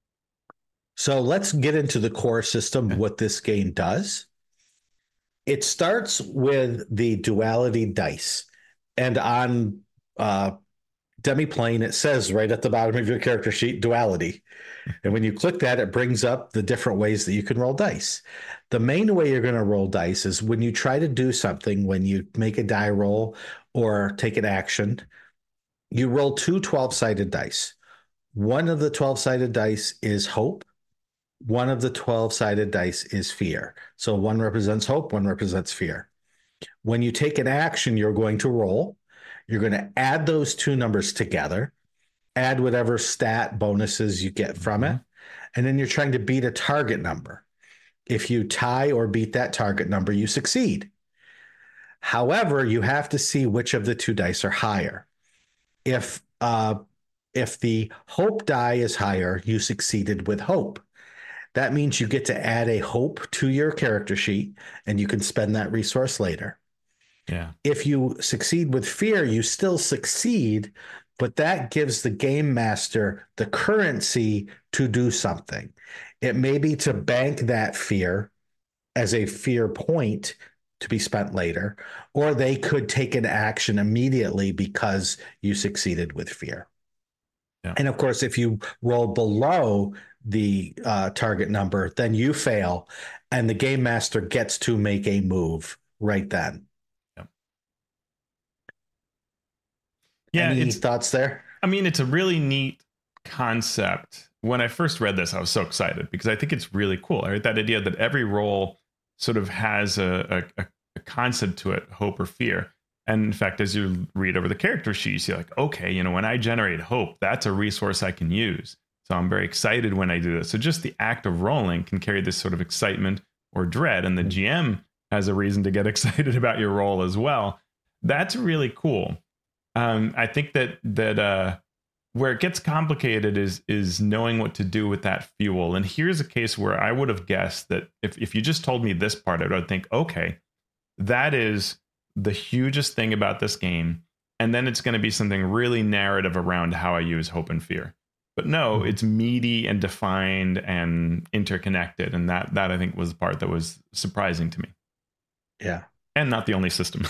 So let's get into the core system, okay. what this game does. It starts with the duality dice. And on uh, demiplane, it says right at the bottom of your character sheet, duality. And when you click that, it brings up the different ways that you can roll dice. The main way you're going to roll dice is when you try to do something, when you make a die roll or take an action, you roll two twelve-sided dice. One of the twelve-sided dice is hope. One of the twelve-sided dice is fear. So one represents hope, one represents fear. When you take an action, you're going to roll. You're going to add those two numbers together, add whatever stat bonuses you get from mm-hmm. it, and then you're trying to beat a target number. If you tie or beat that target number, you succeed. However, you have to see which of the two dice are higher. If uh, if the hope die is higher, you succeeded with hope. That means you get to add a hope to your character sheet, and you can spend that resource later. Yeah. If you succeed with fear, you still succeed, but that gives the game master the currency to do something. It may be to bank that fear as a fear point to be spent later, or they could take an action immediately because you succeeded with fear. Yeah. And of course, if you roll below the uh, target number, then you fail, and the game master gets to make a move right then. Yeah. Yeah. Any thoughts there? I mean, it's a really neat concept. When I first read this, I was so excited because I think it's really cool. Right? That idea that every role sort of has a, a, a concept to it, hope or fear. And in fact, as you read over the character sheets, you're like, okay, you know, when I generate hope, that's a resource I can use. So I'm very excited when I do this. So just the act of rolling can carry this sort of excitement or dread. And the G M has a reason to get excited about your roll as well. That's really cool. Um, I think that that uh, where it gets complicated is is knowing what to do with that fuel. And here's a case where I would have guessed that if, if you just told me this part, I would think, okay, that is the hugest thing about this game. And then it's going to be something really narrative around how I use hope and fear. But no, mm-hmm. it's meaty and defined and interconnected. And that that I think was the part that was surprising to me. Yeah. And not the only system.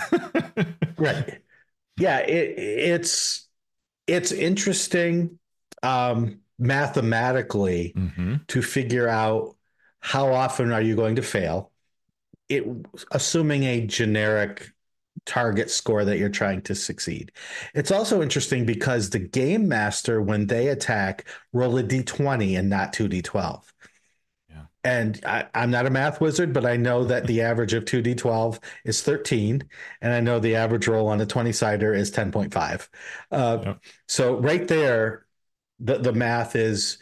Right. Yeah, it, it's it's interesting um, mathematically mm-hmm. to figure out how often are you going to fail, it, assuming a generic target score that you're trying to succeed. It's also interesting because the game master, when they attack, roll a d twenty and not two d twelve. Yeah. And I, I'm not a math wizard, but I know that the average of two d twelve is thirteen, and I know the average roll on a twenty-sider is ten point five. Uh, yeah. So right there, the, the math is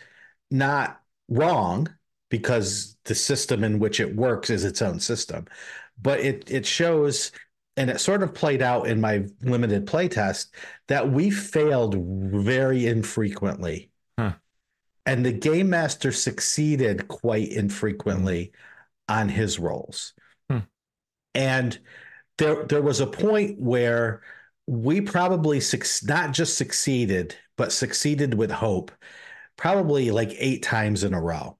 not wrong because the system in which it works is its own system. But it it shows, and it sort of played out in my limited playtest, that we failed very infrequently. Huh. And the game master succeeded quite infrequently hmm. on his rolls. Hmm. And there, there was a point where we probably su- not just succeeded, but succeeded with hope, probably like eight times in a row.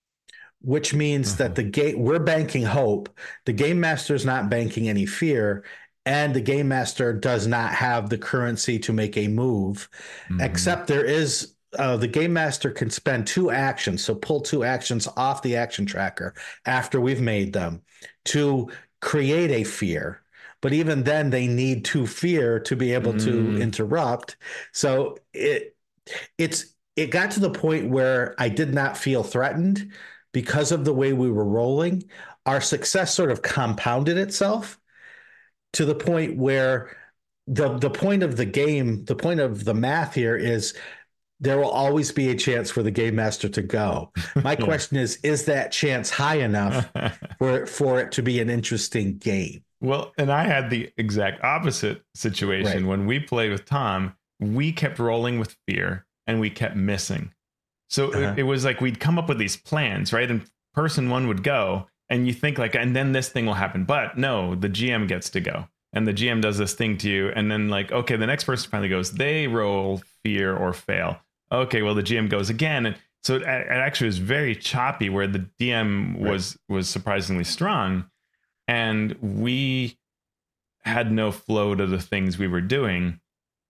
Which means uh-huh. that the game, we're banking hope. The game master is not banking any fear, and the game master does not have the currency to make a move, mm-hmm. except there is uh, the game master can spend two actions, so pull two actions off the action tracker after we've made them to create a fear. But even then, they need two fear to be able mm. to interrupt. So it it's it got to the point where I did not feel threatened. Because of the way we were rolling, our success sort of compounded itself to the point where the the point of the game, the point of the math here is there will always be a chance for the game master to go. My yeah. question is, is that chance high enough for, for it to be an interesting game? Well, and I had the exact opposite situation. Right. When we played with Tom, we kept rolling with fear and we kept missing. So uh-huh. it, it was like we'd come up with these plans, right? And person one would go and you think like, and then this thing will happen. But no, the G M gets to go and the G M does this thing to you. And then like, okay, the next person finally goes, they roll fear or fail. Okay, well, the G M goes again. And so it, it actually was very choppy where the D M was right. was surprisingly strong. And we had no flow to the things we were doing.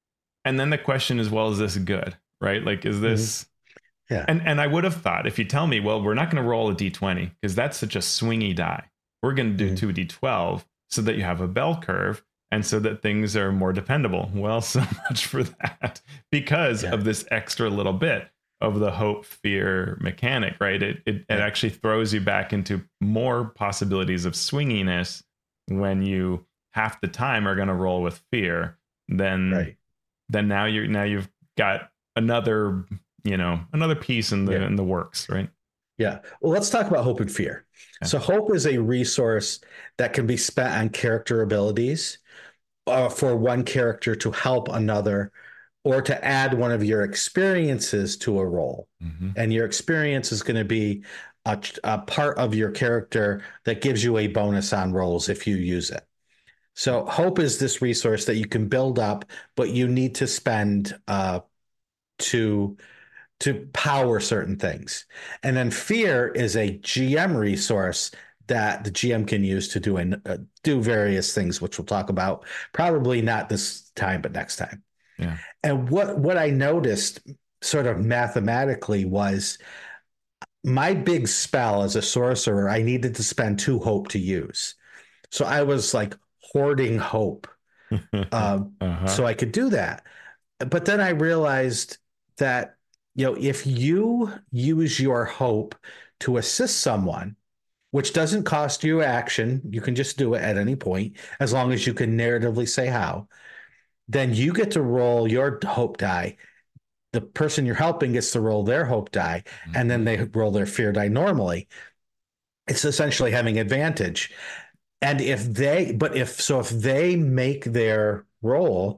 and then the question is, well, is this good? Right? Like, is this, mm-hmm. yeah. And, and I would have thought if you tell me, well, we're not going to roll a D twenty because that's such a swingy die. We're going to do mm-hmm. two D twelve so that you have a bell curve and so that things are more dependable. Well, so much for that because yeah. of this extra little bit of the hope fear mechanic, right? It, it, yeah. it actually throws you back into more possibilities of swinginess when you half the time are going to roll with fear. Then, right. then now you're, now you've got another, you know, another piece in the, yeah. in the works, right? Yeah. Well, let's talk about hope and fear. Okay. So hope is a resource that can be spent on character abilities uh, for one character to help another or to add one of your experiences to a role. Mm-hmm. And your experience is going to be a, a part of your character that gives you a bonus on rolls if you use it. So hope is this resource that you can build up, but you need to spend uh, to to power certain things. And then fear is a G M resource that the G M can use to do and uh, do various things, which we'll talk about, probably not this time, but next time. Yeah. And what, what I noticed sort of mathematically was my big spell as a sorcerer, I needed to spend two hope to use. So I was like hoarding hope um, uh-huh. so I could do that. But then I realized that, you know, if you use your hope to assist someone, which doesn't cost you action, you can just do it at any point, as long as you can narratively say how, then you get to roll your hope die. The person you're helping gets to roll their hope die, mm-hmm. and then they roll their fear die normally. It's essentially having advantage. And if they, but if, so if they make their roll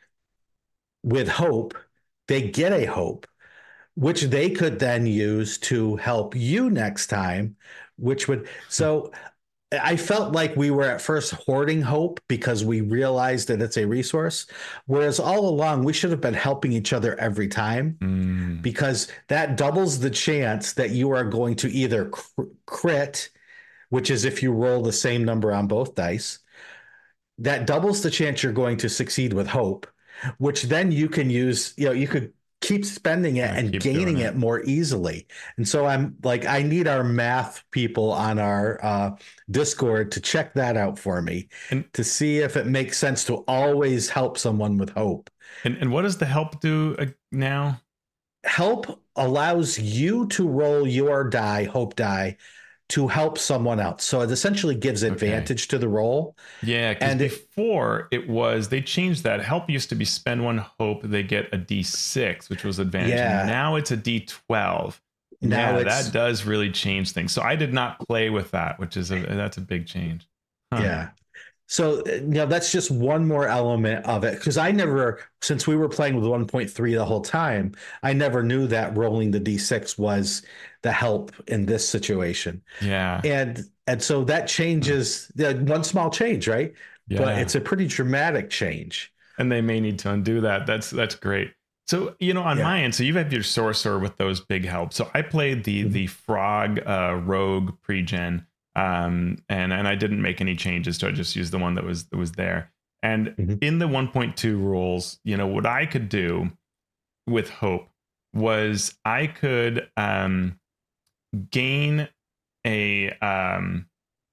with hope, they get a hope, which they could then use to help you next time, which would, so I felt like we were at first hoarding hope because we realized that it's a resource, whereas all along we should have been helping each other every time mm. because that doubles the chance that you are going to either cr- crit, which is if you roll the same number on both dice, that doubles the chance you're going to succeed with hope, which then you can use, you know, you could keep spending it yeah, and gaining it. it more easily. And so I'm like, I need our math people on our uh, Discord to check that out for me and to see if it makes sense to always help someone with hope. And, and what does the help do uh, now? Help allows you to roll your die, hope die, to help someone else. So it essentially gives advantage okay. to the roll. Yeah, because before it, it was, they changed that. Help used to be spend one hope, they get a D six, which was advantage. Yeah. Now it's a D twelve. Now yeah, that does really change things. So I did not play with that, which is a, that's a big change. Huh. Yeah. So, you know, that's just one more element of it. Because I never, since we were playing with one point three the whole time, I never knew that rolling the D six was the help in this situation. Yeah. And and so that changes, uh, one small change, right? Yeah. But it's a pretty dramatic change. And they may need to undo that. That's that's great. So, you know, on yeah. my end, so you have your sorcerer with those big helps. So I played the mm-hmm. the frog uh, rogue pre-gen. Um, and, and I didn't make any changes to it. I just used the one that was, that was there. And mm-hmm. in the one point two rules, you know, what I could do with hope was I could, um, gain a, um,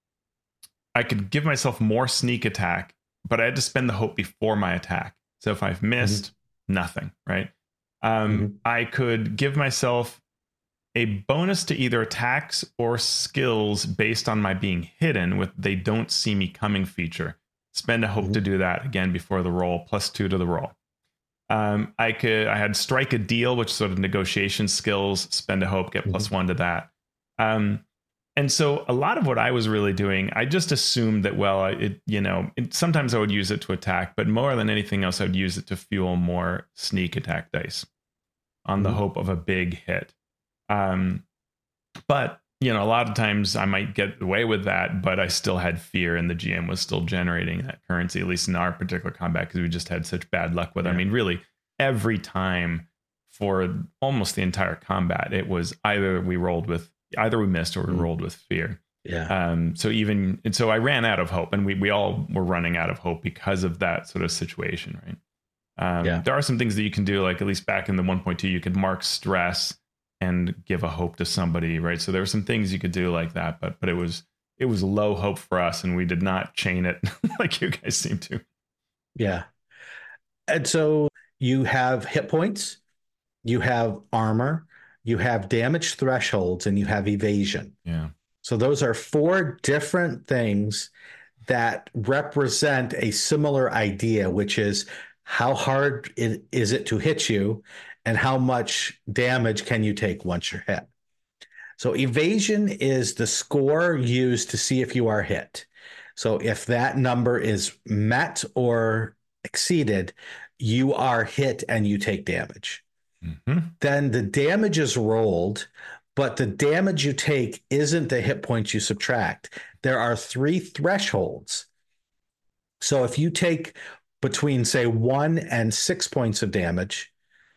I could give myself more sneak attack, but I had to spend the hope before my attack. So if I've missed, mm-hmm. nothing, right? Um, mm-hmm. I could give myself a bonus to either attacks or skills based on my being hidden with they don't see me coming feature. Spend a hope mm-hmm. to do that again before the roll, plus two to the roll. Um, I could I had strike a deal, which sort of negotiation skills, spend a hope, get mm-hmm. plus one to that. Um, and so a lot of what I was really doing, I just assumed that, well, it, you know, it, sometimes I would use it to attack, but more than anything else, I would use it to fuel more sneak attack dice on mm-hmm. the hope of a big hit. Um, but, you know, a lot of times I might get away with that, but I still had fear and the G M was still generating that currency, at least in our particular combat, because we just had such bad luck with it. Yeah. I mean, really, every time for almost the entire combat, it was either we rolled with, either we missed or we mm. rolled with fear. Yeah. Um, so even, and so I ran out of hope and we, we all were running out of hope because of that sort of situation, right? Um, Yeah. There are some things that you can do, like at least back in the one point two, you could mark stress and give a hope to somebody, right? So there were some things you could do like that, but but it was it was low hope for us, and we did not chain it like you guys seem to. Yeah. And so you have hit points, you have armor, you have damage thresholds, and you have evasion. Yeah. So those are four different things that represent a similar idea, which is how hard it, is it to hit you and how much damage can you take once you're hit. So evasion is the score used to see if you are hit. So if that number is met or exceeded, you are hit and you take damage. Mm-hmm. Then the damage is rolled, but the damage you take isn't the hit points you subtract. There are three thresholds. So if you take between, say, one and six points of damage,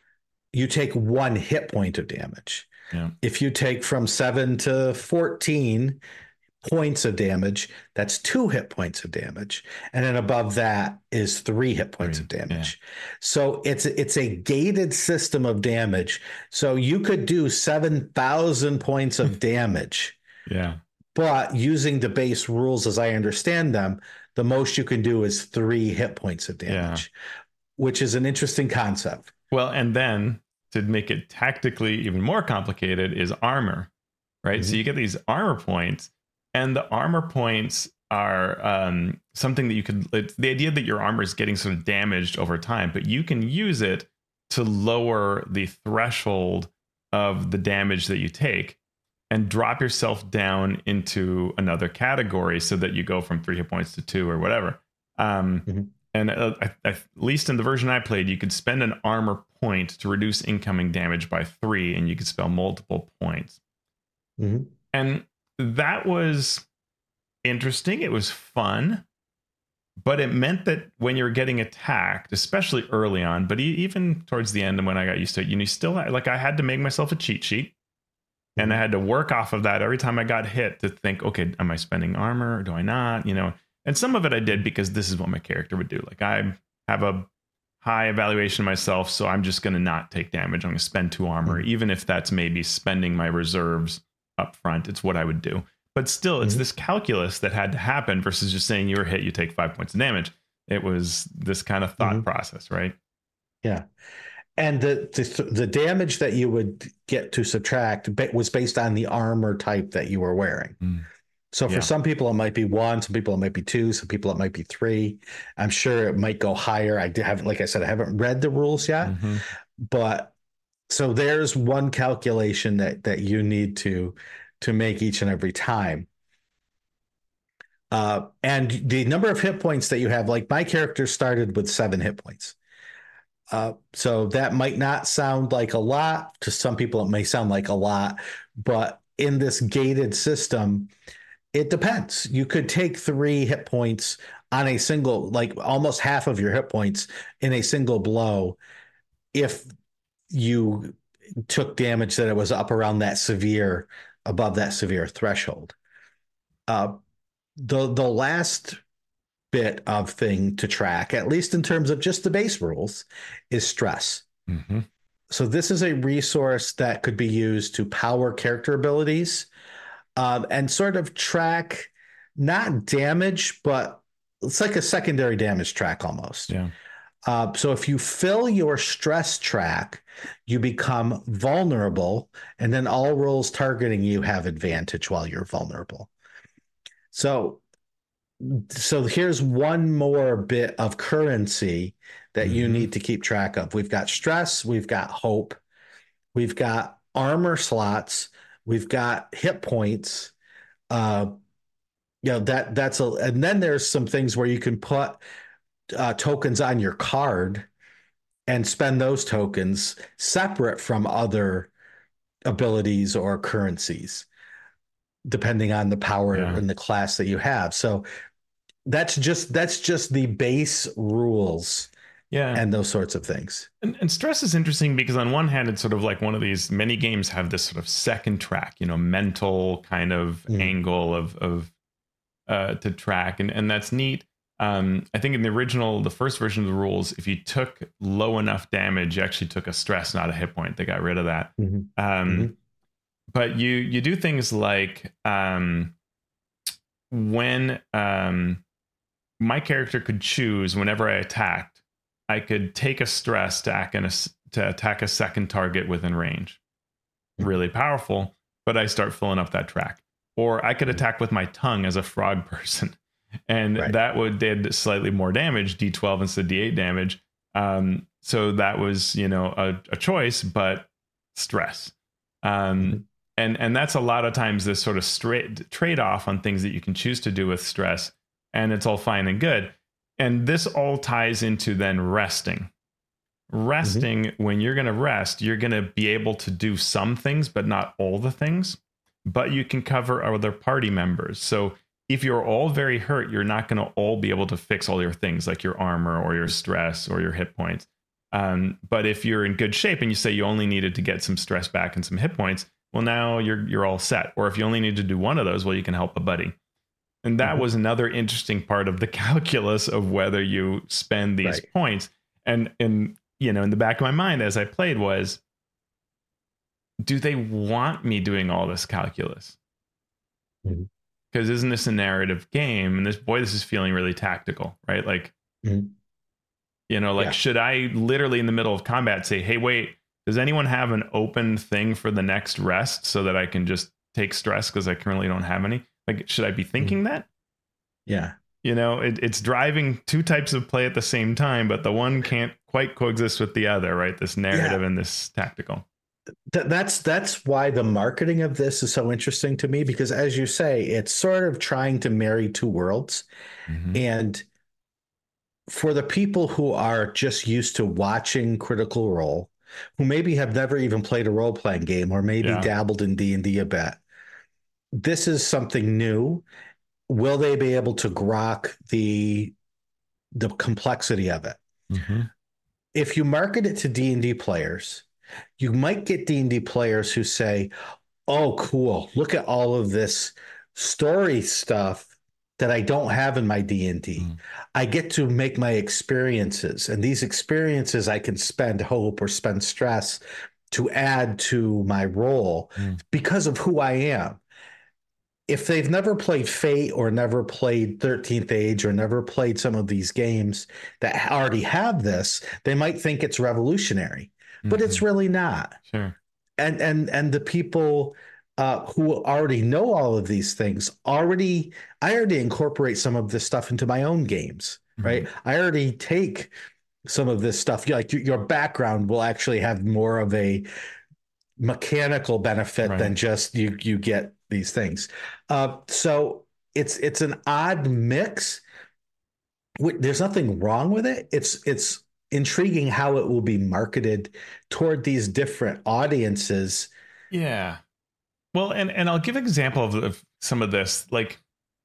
you take one hit point of damage. Yeah. If you take from seven to fourteen points of damage, that's two hit points of damage. And then above that is three hit points three, of damage. Yeah. So it's, it's a gated system of damage. So you could do seven thousand points of damage. Yeah. But using the base rules as I understand them, the most you can do is three hit points of damage, yeah. which is an interesting concept. Well, and then to make it tactically even more complicated is armor, right? Mm-hmm. So you get these armor points, and the armor points are um, something that you could, it's the idea that your armor is getting sort of damaged over time, but you can use it to lower the threshold of the damage that you take and drop yourself down into another category so that you go from three hit points to two or whatever. Um, mm-hmm. And uh, at least in the version I played, you could spend an armor point to reduce incoming damage by three, and you could spell multiple points. Mm-hmm. And that was interesting. It was fun, but it meant that when you're getting attacked, especially early on, but even towards the end and when I got used to it, you know, still had, like I had to make myself a cheat sheet. And I had to work off of that every time I got hit to think, okay, am I spending armor or do I not? You know, and some of it I did because this is what my character would do. Like I have a high evaluation of myself, so I'm just going to not take damage. I'm going to spend two armor, mm-hmm. even if that's maybe spending my reserves up front. It's what I would do. But still, it's mm-hmm. this calculus that had to happen versus just saying you were hit, you take five points of damage. It was this kind of thought mm-hmm. process, right? Yeah. And the, the the damage that you would get to subtract was based on the armor type that you were wearing. Mm. So for yeah. some people, it might be one, some people it might be two, some people it might be three. I'm sure it might go higher. I have, like I said, I haven't read the rules yet, mm-hmm. but so there's one calculation that that you need to to make each and every time. Uh, and the number of hit points that you have, like my character started with seven hit points. Uh, so that might not sound like a lot. To some people, it may sound like a lot, but in this gated system, it depends. You could take three hit points on a single, like almost half of your hit points in a single blow if you took damage that it was up around that severe, above that severe threshold. Uh, the the last bit of thing to track, at least in terms of just the base rules, is stress. Mm-hmm. So this is a resource that could be used to power character abilities um, and sort of track not damage, but it's like a secondary damage track almost. Yeah. Uh, so if you fill your stress track, you become vulnerable, and then all rolls targeting you have advantage while you're vulnerable. So So here's one more bit of currency that mm-hmm. you need to keep track of. We've got stress, we've got hope, we've got armor slots, we've got hit points. Uh, you know, that that's a, and then there's some things where you can put uh, tokens on your card and spend those tokens separate from other abilities or currencies, depending on the power yeah. and the class that you have. So that's just that's just the base rules, yeah, and those sorts of things. And, and stress is interesting because on one hand, it's sort of like one of these. Many games have this sort of second track, you know, mental kind of mm. angle of of uh, to track, and and that's neat. Um, I think in the original, the first version of the rules, if you took low enough damage, you actually took a stress, not a hit point. They got rid of that. Mm-hmm. Um, Mm-hmm. but you you do things like um, when um, my character could choose whenever I attacked, I could take a stress to act in a, to attack a second target within range. Really powerful, but I start filling up that track. Or I could attack with my tongue as a frog person, and Right. that would did slightly more damage, D twelve instead of D eight damage. Um, so that was, you know, a, a choice, but stress. Um, Mm-hmm. and and that's a lot of times this sort of straight trade off on things that you can choose to do with stress, and it's all fine and good. And this all ties into then resting. Resting, mm-hmm. when you're going to rest, you're going to be able to do some things, but not all the things. But you can cover other party members. So if you're all very hurt, you're not going to all be able to fix all your things like your armor or your stress or your hit points. Um, but if you're in good shape and you say you only needed to get some stress back and some hit points, well, now you're you're all set. Or if you only need to do one of those, well, you can help a buddy. And that mm-hmm. was another interesting part of the calculus of whether you spend these right. points. And and you know, in the back of my mind as I played was, do they want me doing all this calculus? Because mm-hmm. isn't this a narrative game? And this, boy, this is feeling really tactical, right? Like, mm-hmm. you know, like, yeah. should I literally in the middle of combat say, hey, wait, does anyone have an open thing for the next rest so that I can just take stress because I currently don't have any? Like, should I be thinking mm-hmm. that? Yeah. You know, it, it's driving two types of play at the same time, but the one can't quite coexist with the other, right? This narrative yeah. and this tactical. Th- that's that's why the marketing of this is so interesting to me, because as you say, it's sort of trying to marry two worlds. Mm-hmm. And for the people who are just used to watching Critical Role, who maybe have never even played a role-playing game or maybe yeah. dabbled in D and D a bit, this is something new. Will they be able to grok the the complexity of it? Mm-hmm. If you market it to D and D players, you might get D and D players who say, oh, cool, look at all of this story stuff that I don't have in my D and D. Mm. I get to make my experiences, and these experiences I can spend hope or spend stress to add to my role mm. because of who I am. If they've never played Fate or never played thirteenth Age or never played some of these games that already have this, they might think it's revolutionary, mm-hmm. but it's really not. Sure. And and and the people uh, who already know all of these things already, I already incorporate some of this stuff into my own games, mm-hmm. right? I already take some of this stuff. Like your background will actually have more of a mechanical benefit right. than just you you get these things. Uh, so it's it's an odd mix. There's nothing wrong with it. It's it's intriguing how it will be marketed toward these different audiences. Yeah. Well, and and I'll give an example of, of some of this. Like,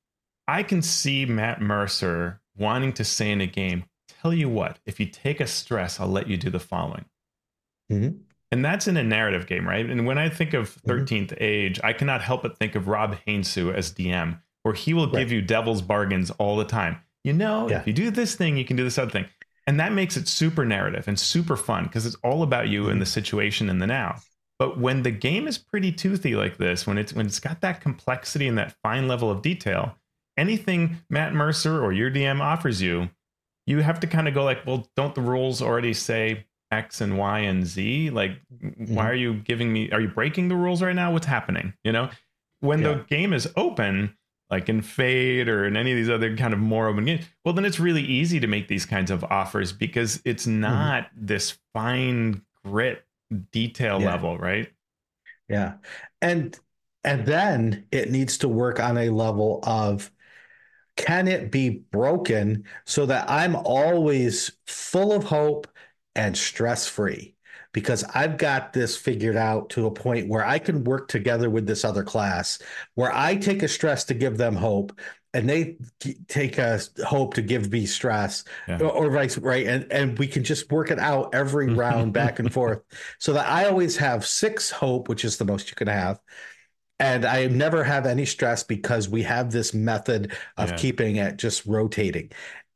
I can see Matt Mercer wanting to say in a game, tell you what, if you take a stress, I'll let you do the following. Mm-hmm. And that's in a narrative game, right? And when I think of thirteenth mm-hmm. Age, I cannot help but think of Rob Hainsou as D M, where he will right. give you devil's bargains all the time. You know, yeah. if you do this thing, you can do this other thing. And that makes it super narrative and super fun because it's all about you mm-hmm. and the situation in the now. But when the game is pretty toothy like this, when it's when it's got that complexity and that fine level of detail, anything Matt Mercer or your D M offers you, you have to kind of go like, well, don't the rules already say X and Y and Z? Like, mm-hmm. why are you giving me, are you breaking the rules right now? What's happening? You know, when yeah. the game is open, like in Fate or in any of these other kind of more open games, well, then it's really easy to make these kinds of offers because it's not mm-hmm. this fine grit detail yeah. level, right? Yeah. And, and then it needs to work on a level of, can it be broken so that I'm always full of hope and stress-free, because I've got this figured out to a point where I can work together with this other class where I take a stress to give them hope and they take a hope to give me stress yeah. or, or vice right. And, and we can just work it out every round back and forth so that I always have six hope, which is the most you can have. And I never have any stress because we have this method of yeah. keeping it just rotating.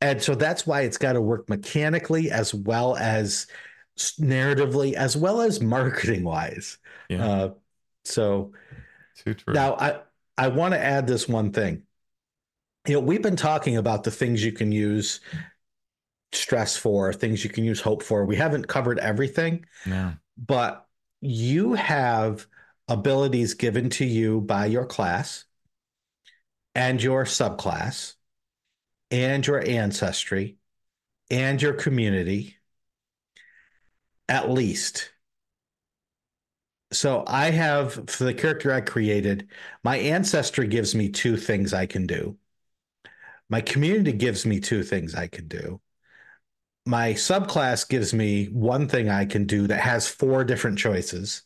And so that's why it's got to work mechanically as well as narratively, as well as marketing wise. Yeah. Uh, so Too true. now I, I want to add this one thing. You know, we've been talking about the things you can use stress for, things you can use hope for. We haven't covered everything, Yeah. but you have abilities given to you by your class and your subclass and your ancestry and your community, at least. So I have, for the character I created, my ancestry gives me two things I can do. My community gives me two things I can do. My subclass gives me one thing I can do that has four different choices.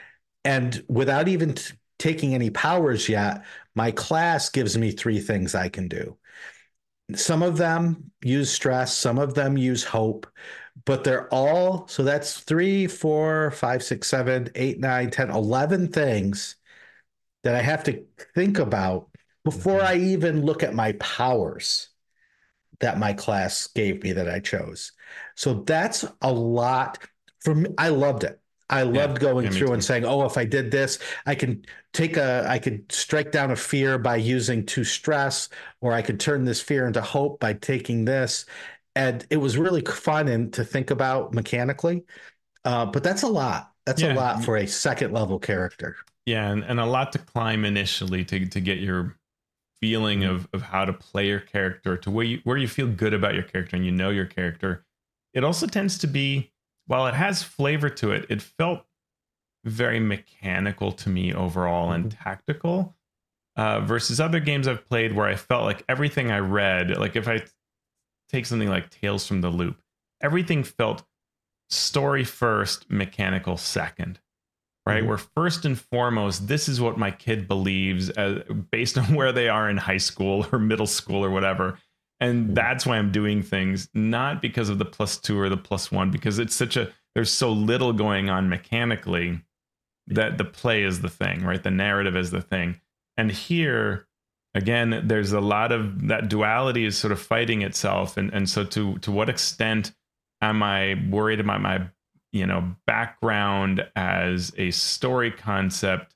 And without even t- taking any powers yet, my class gives me three things I can do. Some of them use stress, some of them use hope, but they're all, so that's three, four, five, six, seven, eight, nine, ten, eleven things that I have to think about before Mhm. I even look at my powers that my class gave me that I chose. So that's a lot for me. I loved it. I Yeah. loved going Yeah, me through and too. saying, oh, if I did this, I can take a, I could strike down a fear by using two stress, or I could turn this fear into hope by taking this. And it was really fun and to think about mechanically. Uh, but that's a lot. That's a Yeah. lot for a second level character. Yeah. And, and a lot to climb initially to, to get your feeling Mhm. of, of how to play your character to where you, where you feel good about your character and you know your character. It also tends to be, while it has flavor to it, it felt very mechanical to me overall and Mhm. tactical uh, versus other games I've played where I felt like everything I read, like if I take something like Tales from the Loop, everything felt story first, mechanical second, right? Mhm. Where first and foremost, this is what my kid believes uh, based on where they are in high school or middle school or whatever. And that's why I'm doing things, not because of the plus two or the plus one, because it's such a, there's so little going on mechanically that the play is the thing, right? The narrative is the thing. And here, again, there's a lot of that duality is sort of fighting itself. And, and so to, to what extent am I worried about my, you know, background as a story concept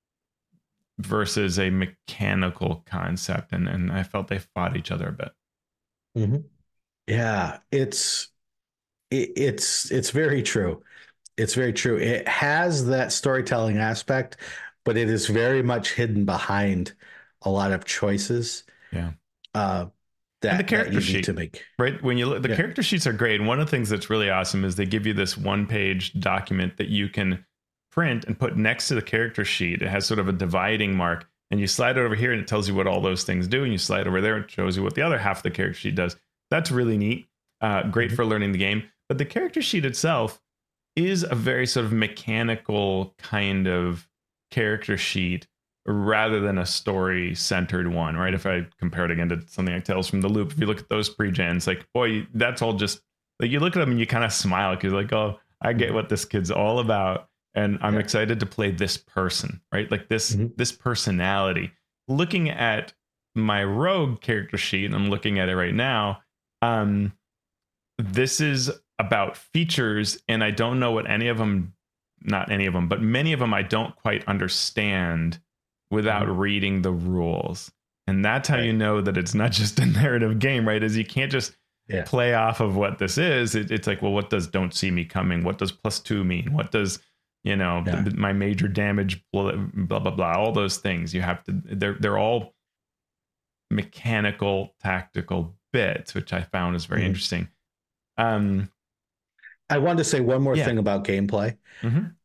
versus a mechanical concept? And, and I felt they fought each other a bit. Mhm. Yeah, it's it, it's it's very true. It's very true. It has that storytelling aspect, but it is very much hidden behind a lot of choices Yeah. uh, And the that that character you need sheet, to make. right? When you look, the Yeah. character sheets are great. And one of the things that's really awesome is they give you this one page document that you can print and put next to the character sheet. It has sort of a dividing mark, and you slide it over here and it tells you what all those things do. And you slide over there and it shows you what the other half of the character sheet does. That's really neat. Uh, great Mhm. for learning the game. But the character sheet itself is a very sort of mechanical kind of character sheet rather than a story centered one, right? If I compare it again to something like Tales from the Loop, if you look at those pre-gens, like, boy, that's all just like you look at them and you kind of smile because, like, oh, I get what this kid's all about. And I'm Yeah. excited to play this person, right? Like this, Mhm. this personality. Looking at my rogue character sheet, and I'm looking at it right now. Um, this is about features, and I don't know what any of them, not any of them, but many of them I don't quite understand without Mhm. reading the rules. And that's how Right. you know that it's not just a narrative game, right? Is you can't just Yeah. play off of what this is. It, it's like, well, what does don't see me coming? What does plus two mean? What does, you know, Yeah. th- my major damage, blah, blah, blah, blah, all those things you have to, they're, they're all mechanical, tactical bits, which I found is very Mhm. interesting. Um, I wanted to say one more Yeah. thing about gameplay. mhm.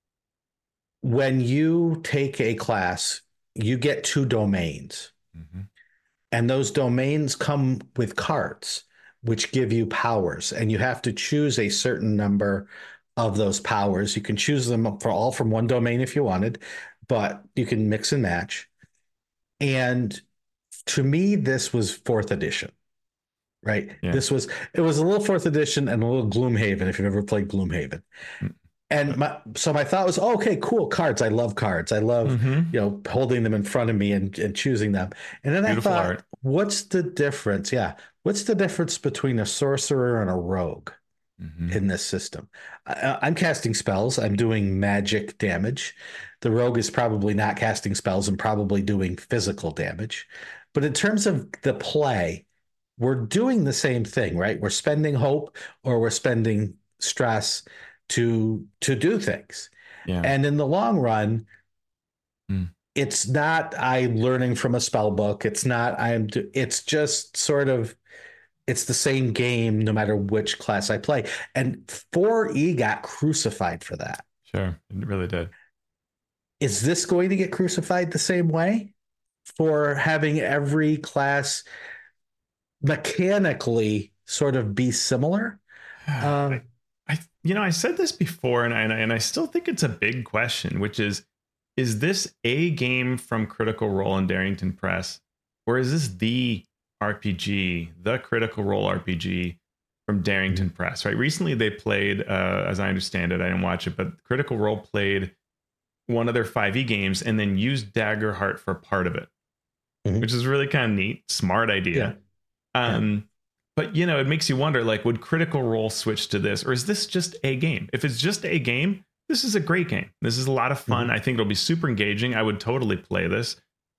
When you take a class, you get two domains, Mhm. and those domains come with cards, which give you powers, and you have to choose a certain number of those powers. You can choose them for all from one domain if you wanted, but you can mix and match. And to me, this was fourth edition, right? Yeah. This was it was a little fourth edition and a little Gloomhaven if you've ever played Gloomhaven. Mm. And my so my thought was, oh, okay, cool, cards. I love cards. I love, Mhm. you know, holding them in front of me and, and choosing them. And then Beautiful I thought, art. what's the difference? Yeah. What's the difference between a sorcerer and a rogue Mm-hmm. in this system? I, I'm casting spells. I'm doing magic damage. The rogue is probably not casting spells and probably doing physical damage. But in terms of the play, we're doing the same thing, right? We're spending hope or we're spending stress to to do things. Yeah. And in the long run, mm. it's not I'm learning from a spell book. It's not I'm it's just sort of it's the same game no matter which class I play. And four E got crucified for that. Sure. It really did. Is this going to get crucified the same way for having every class mechanically sort of be similar? Um, I, you know, I said this before, and I, and I still think it's a big question, which is, is this a game from Critical Role and Darrington Press, or is this the R P G, the Critical Role R P G from Darrington mm-hmm. Press? Right. Recently, they played, uh, as I understand it, I didn't watch it, but Critical Role played one of their five E games and then used Daggerheart for part of it, mm-hmm. which is really kind of neat, smart idea. Yeah. Um. Yeah. But, you know, it makes you wonder, like, would Critical Role switch to this? Or is this just a game? If it's just a game, this is a great game. This is a lot of fun. Mm-hmm. I think it'll be super engaging. I would totally play this,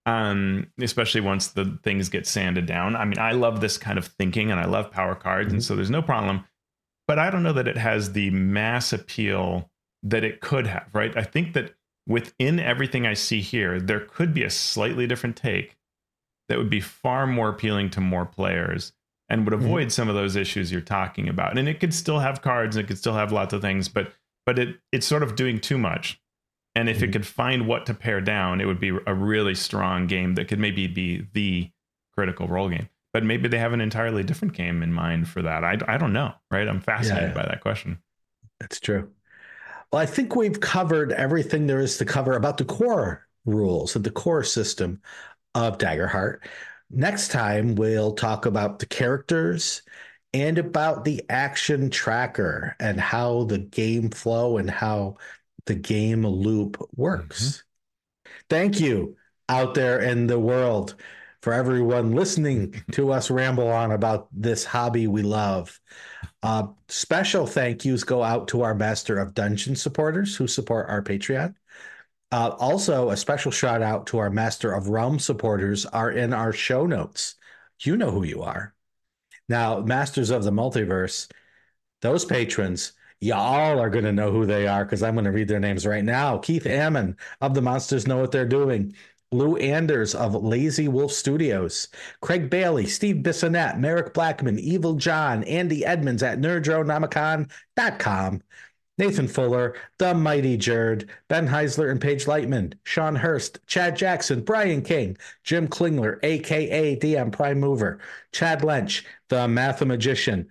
um, especially once the things get sanded down. I mean, I love this kind of thinking and I love power cards. Mm-hmm. And so there's no problem. But I don't know that it has the mass appeal that it could have, right? I think that within everything I see here, there could be a slightly different take that would be far more appealing to more players and would avoid mm-hmm. some of those issues you're talking about. And it could still have cards, and it could still have lots of things, but but it it's sort of doing too much. And if mm-hmm. it could find what to pare down, it would be a really strong game that could maybe be the Critical Role game. But maybe they have an entirely different game in mind for that. I, I don't know, right? I'm fascinated yeah, yeah. by that question. That's true. Well, I think we've covered everything there is to cover about the core rules and the core system of Daggerheart. Next time, we'll talk about the characters and about the action tracker and how the game flow and how the game loop works. Mm-hmm. Thank you out there in the world for everyone listening to us ramble on about this hobby we love. Uh, special thank yous go out to our Master of Dungeon supporters who support our Patreon. Uh, also, a special shout out to our Master of Realm supporters are in our show notes. You know who you are. Now, Masters of the Multiverse, those patrons, y'all are going to know who they are because I'm going to read their names right now. Keith Ammon of The Monsters Know What They're Doing. Lou Anders of Lazy Wolf Studios. Craig Bailey, Steve Bissonette, Merrick Blackman, Evil John, Andy Edmonds at Nerdronomicon dot com. Nathan Fuller, The Mighty Jerd, Ben Heisler and Paige Lightman, Sean Hurst, Chad Jackson, Brian King, Jim Klingler, a k a. D M Prime Mover, Chad Lynch, The Mathemagician,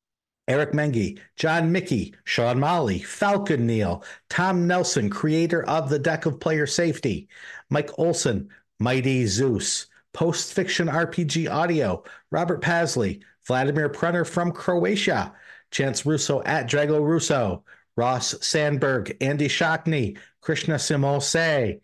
Eric Mengi, John Mickey, Sean Molly, Falcon Neal, Tom Nelson, creator of the Deck of Player Safety, Mike Olson, Mighty Zeus, Post Fiction R P G Audio, Robert Pasley, Vladimir Prunner from Croatia, Chance Russo at Drago Russo, Ross Sandberg, Andy Shockney, Krishna Simose,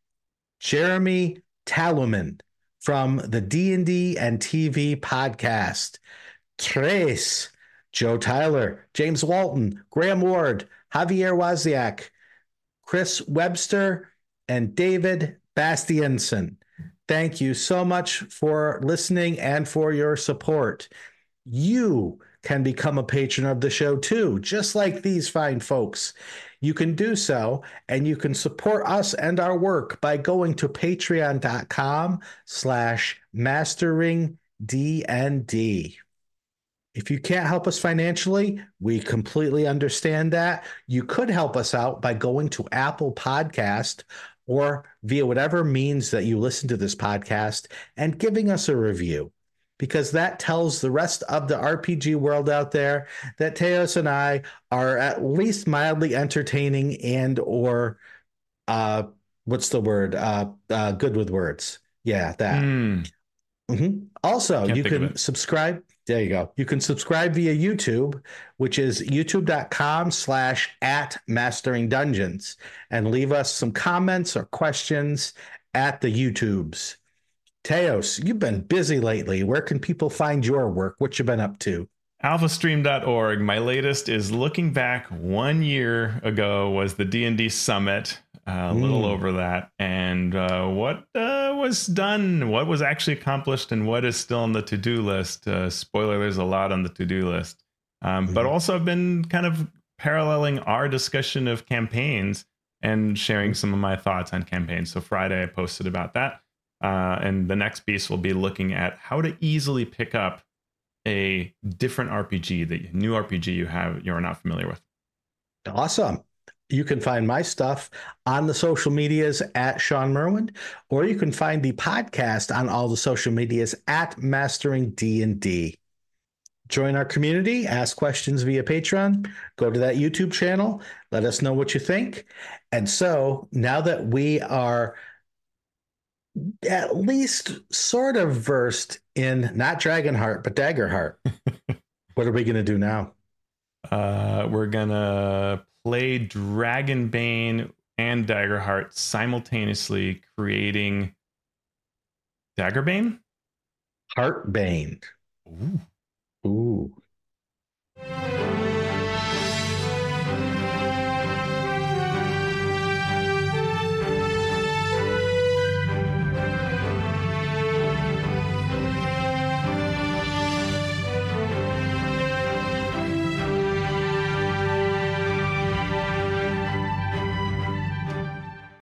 Jeremy Taluman from the D and D and T V podcast, Trace, Joe Tyler, James Walton, Graham Ward, Javier Wozniak, Chris Webster, and David Bastianson. Thank you so much for listening and for your support. You can become a patron of the show too, just like these fine folks. You can do so, and you can support us and our work by going to patreon.com slash mastering D&D. If you can't help us financially, we completely understand that. You could help us out by going to Apple Podcast or via whatever means that you listen to this podcast and giving us a review, because that tells the rest of the R P G world out there that Teos and I are at least mildly entertaining and or uh, what's the word? Uh, uh, good with words. Yeah, that. Mm. Mm-hmm. Also, Can't you can subscribe. There you go. You can subscribe via YouTube, which is youtube.com slash at mastering dungeons, and leave us some comments or questions at the YouTubes. Teos, you've been busy lately. Where can people find your work? What you been up to? alpha stream dot org. My latest is looking back one year ago was the D and D Summit, uh, a little Mm. over that, and uh, what uh, was done, what was actually accomplished, and what is still on the to-do list. Uh, spoiler, there's a lot on the to-do list. Um, but Mhm. also I've been kind of paralleling our discussion of campaigns and sharing some of my thoughts on campaigns. So Friday I posted about that. Uh, and the next piece will be looking at how to easily pick up a different R P G, the new R P G you have you're not familiar with. Awesome. You can find my stuff on the social medias at Sean Merwin, or you can find the podcast on all the social medias at Mastering D and D. Join our community, ask questions via Patreon, go to that YouTube channel, let us know what you think. And so now that we are at least sort of versed in not Dragonheart, but Daggerheart, what are we going to do now? Uh, we're gonna play Dragonbane and Daggerheart simultaneously, creating Daggerbane. Heartbane. Ooh. Ooh.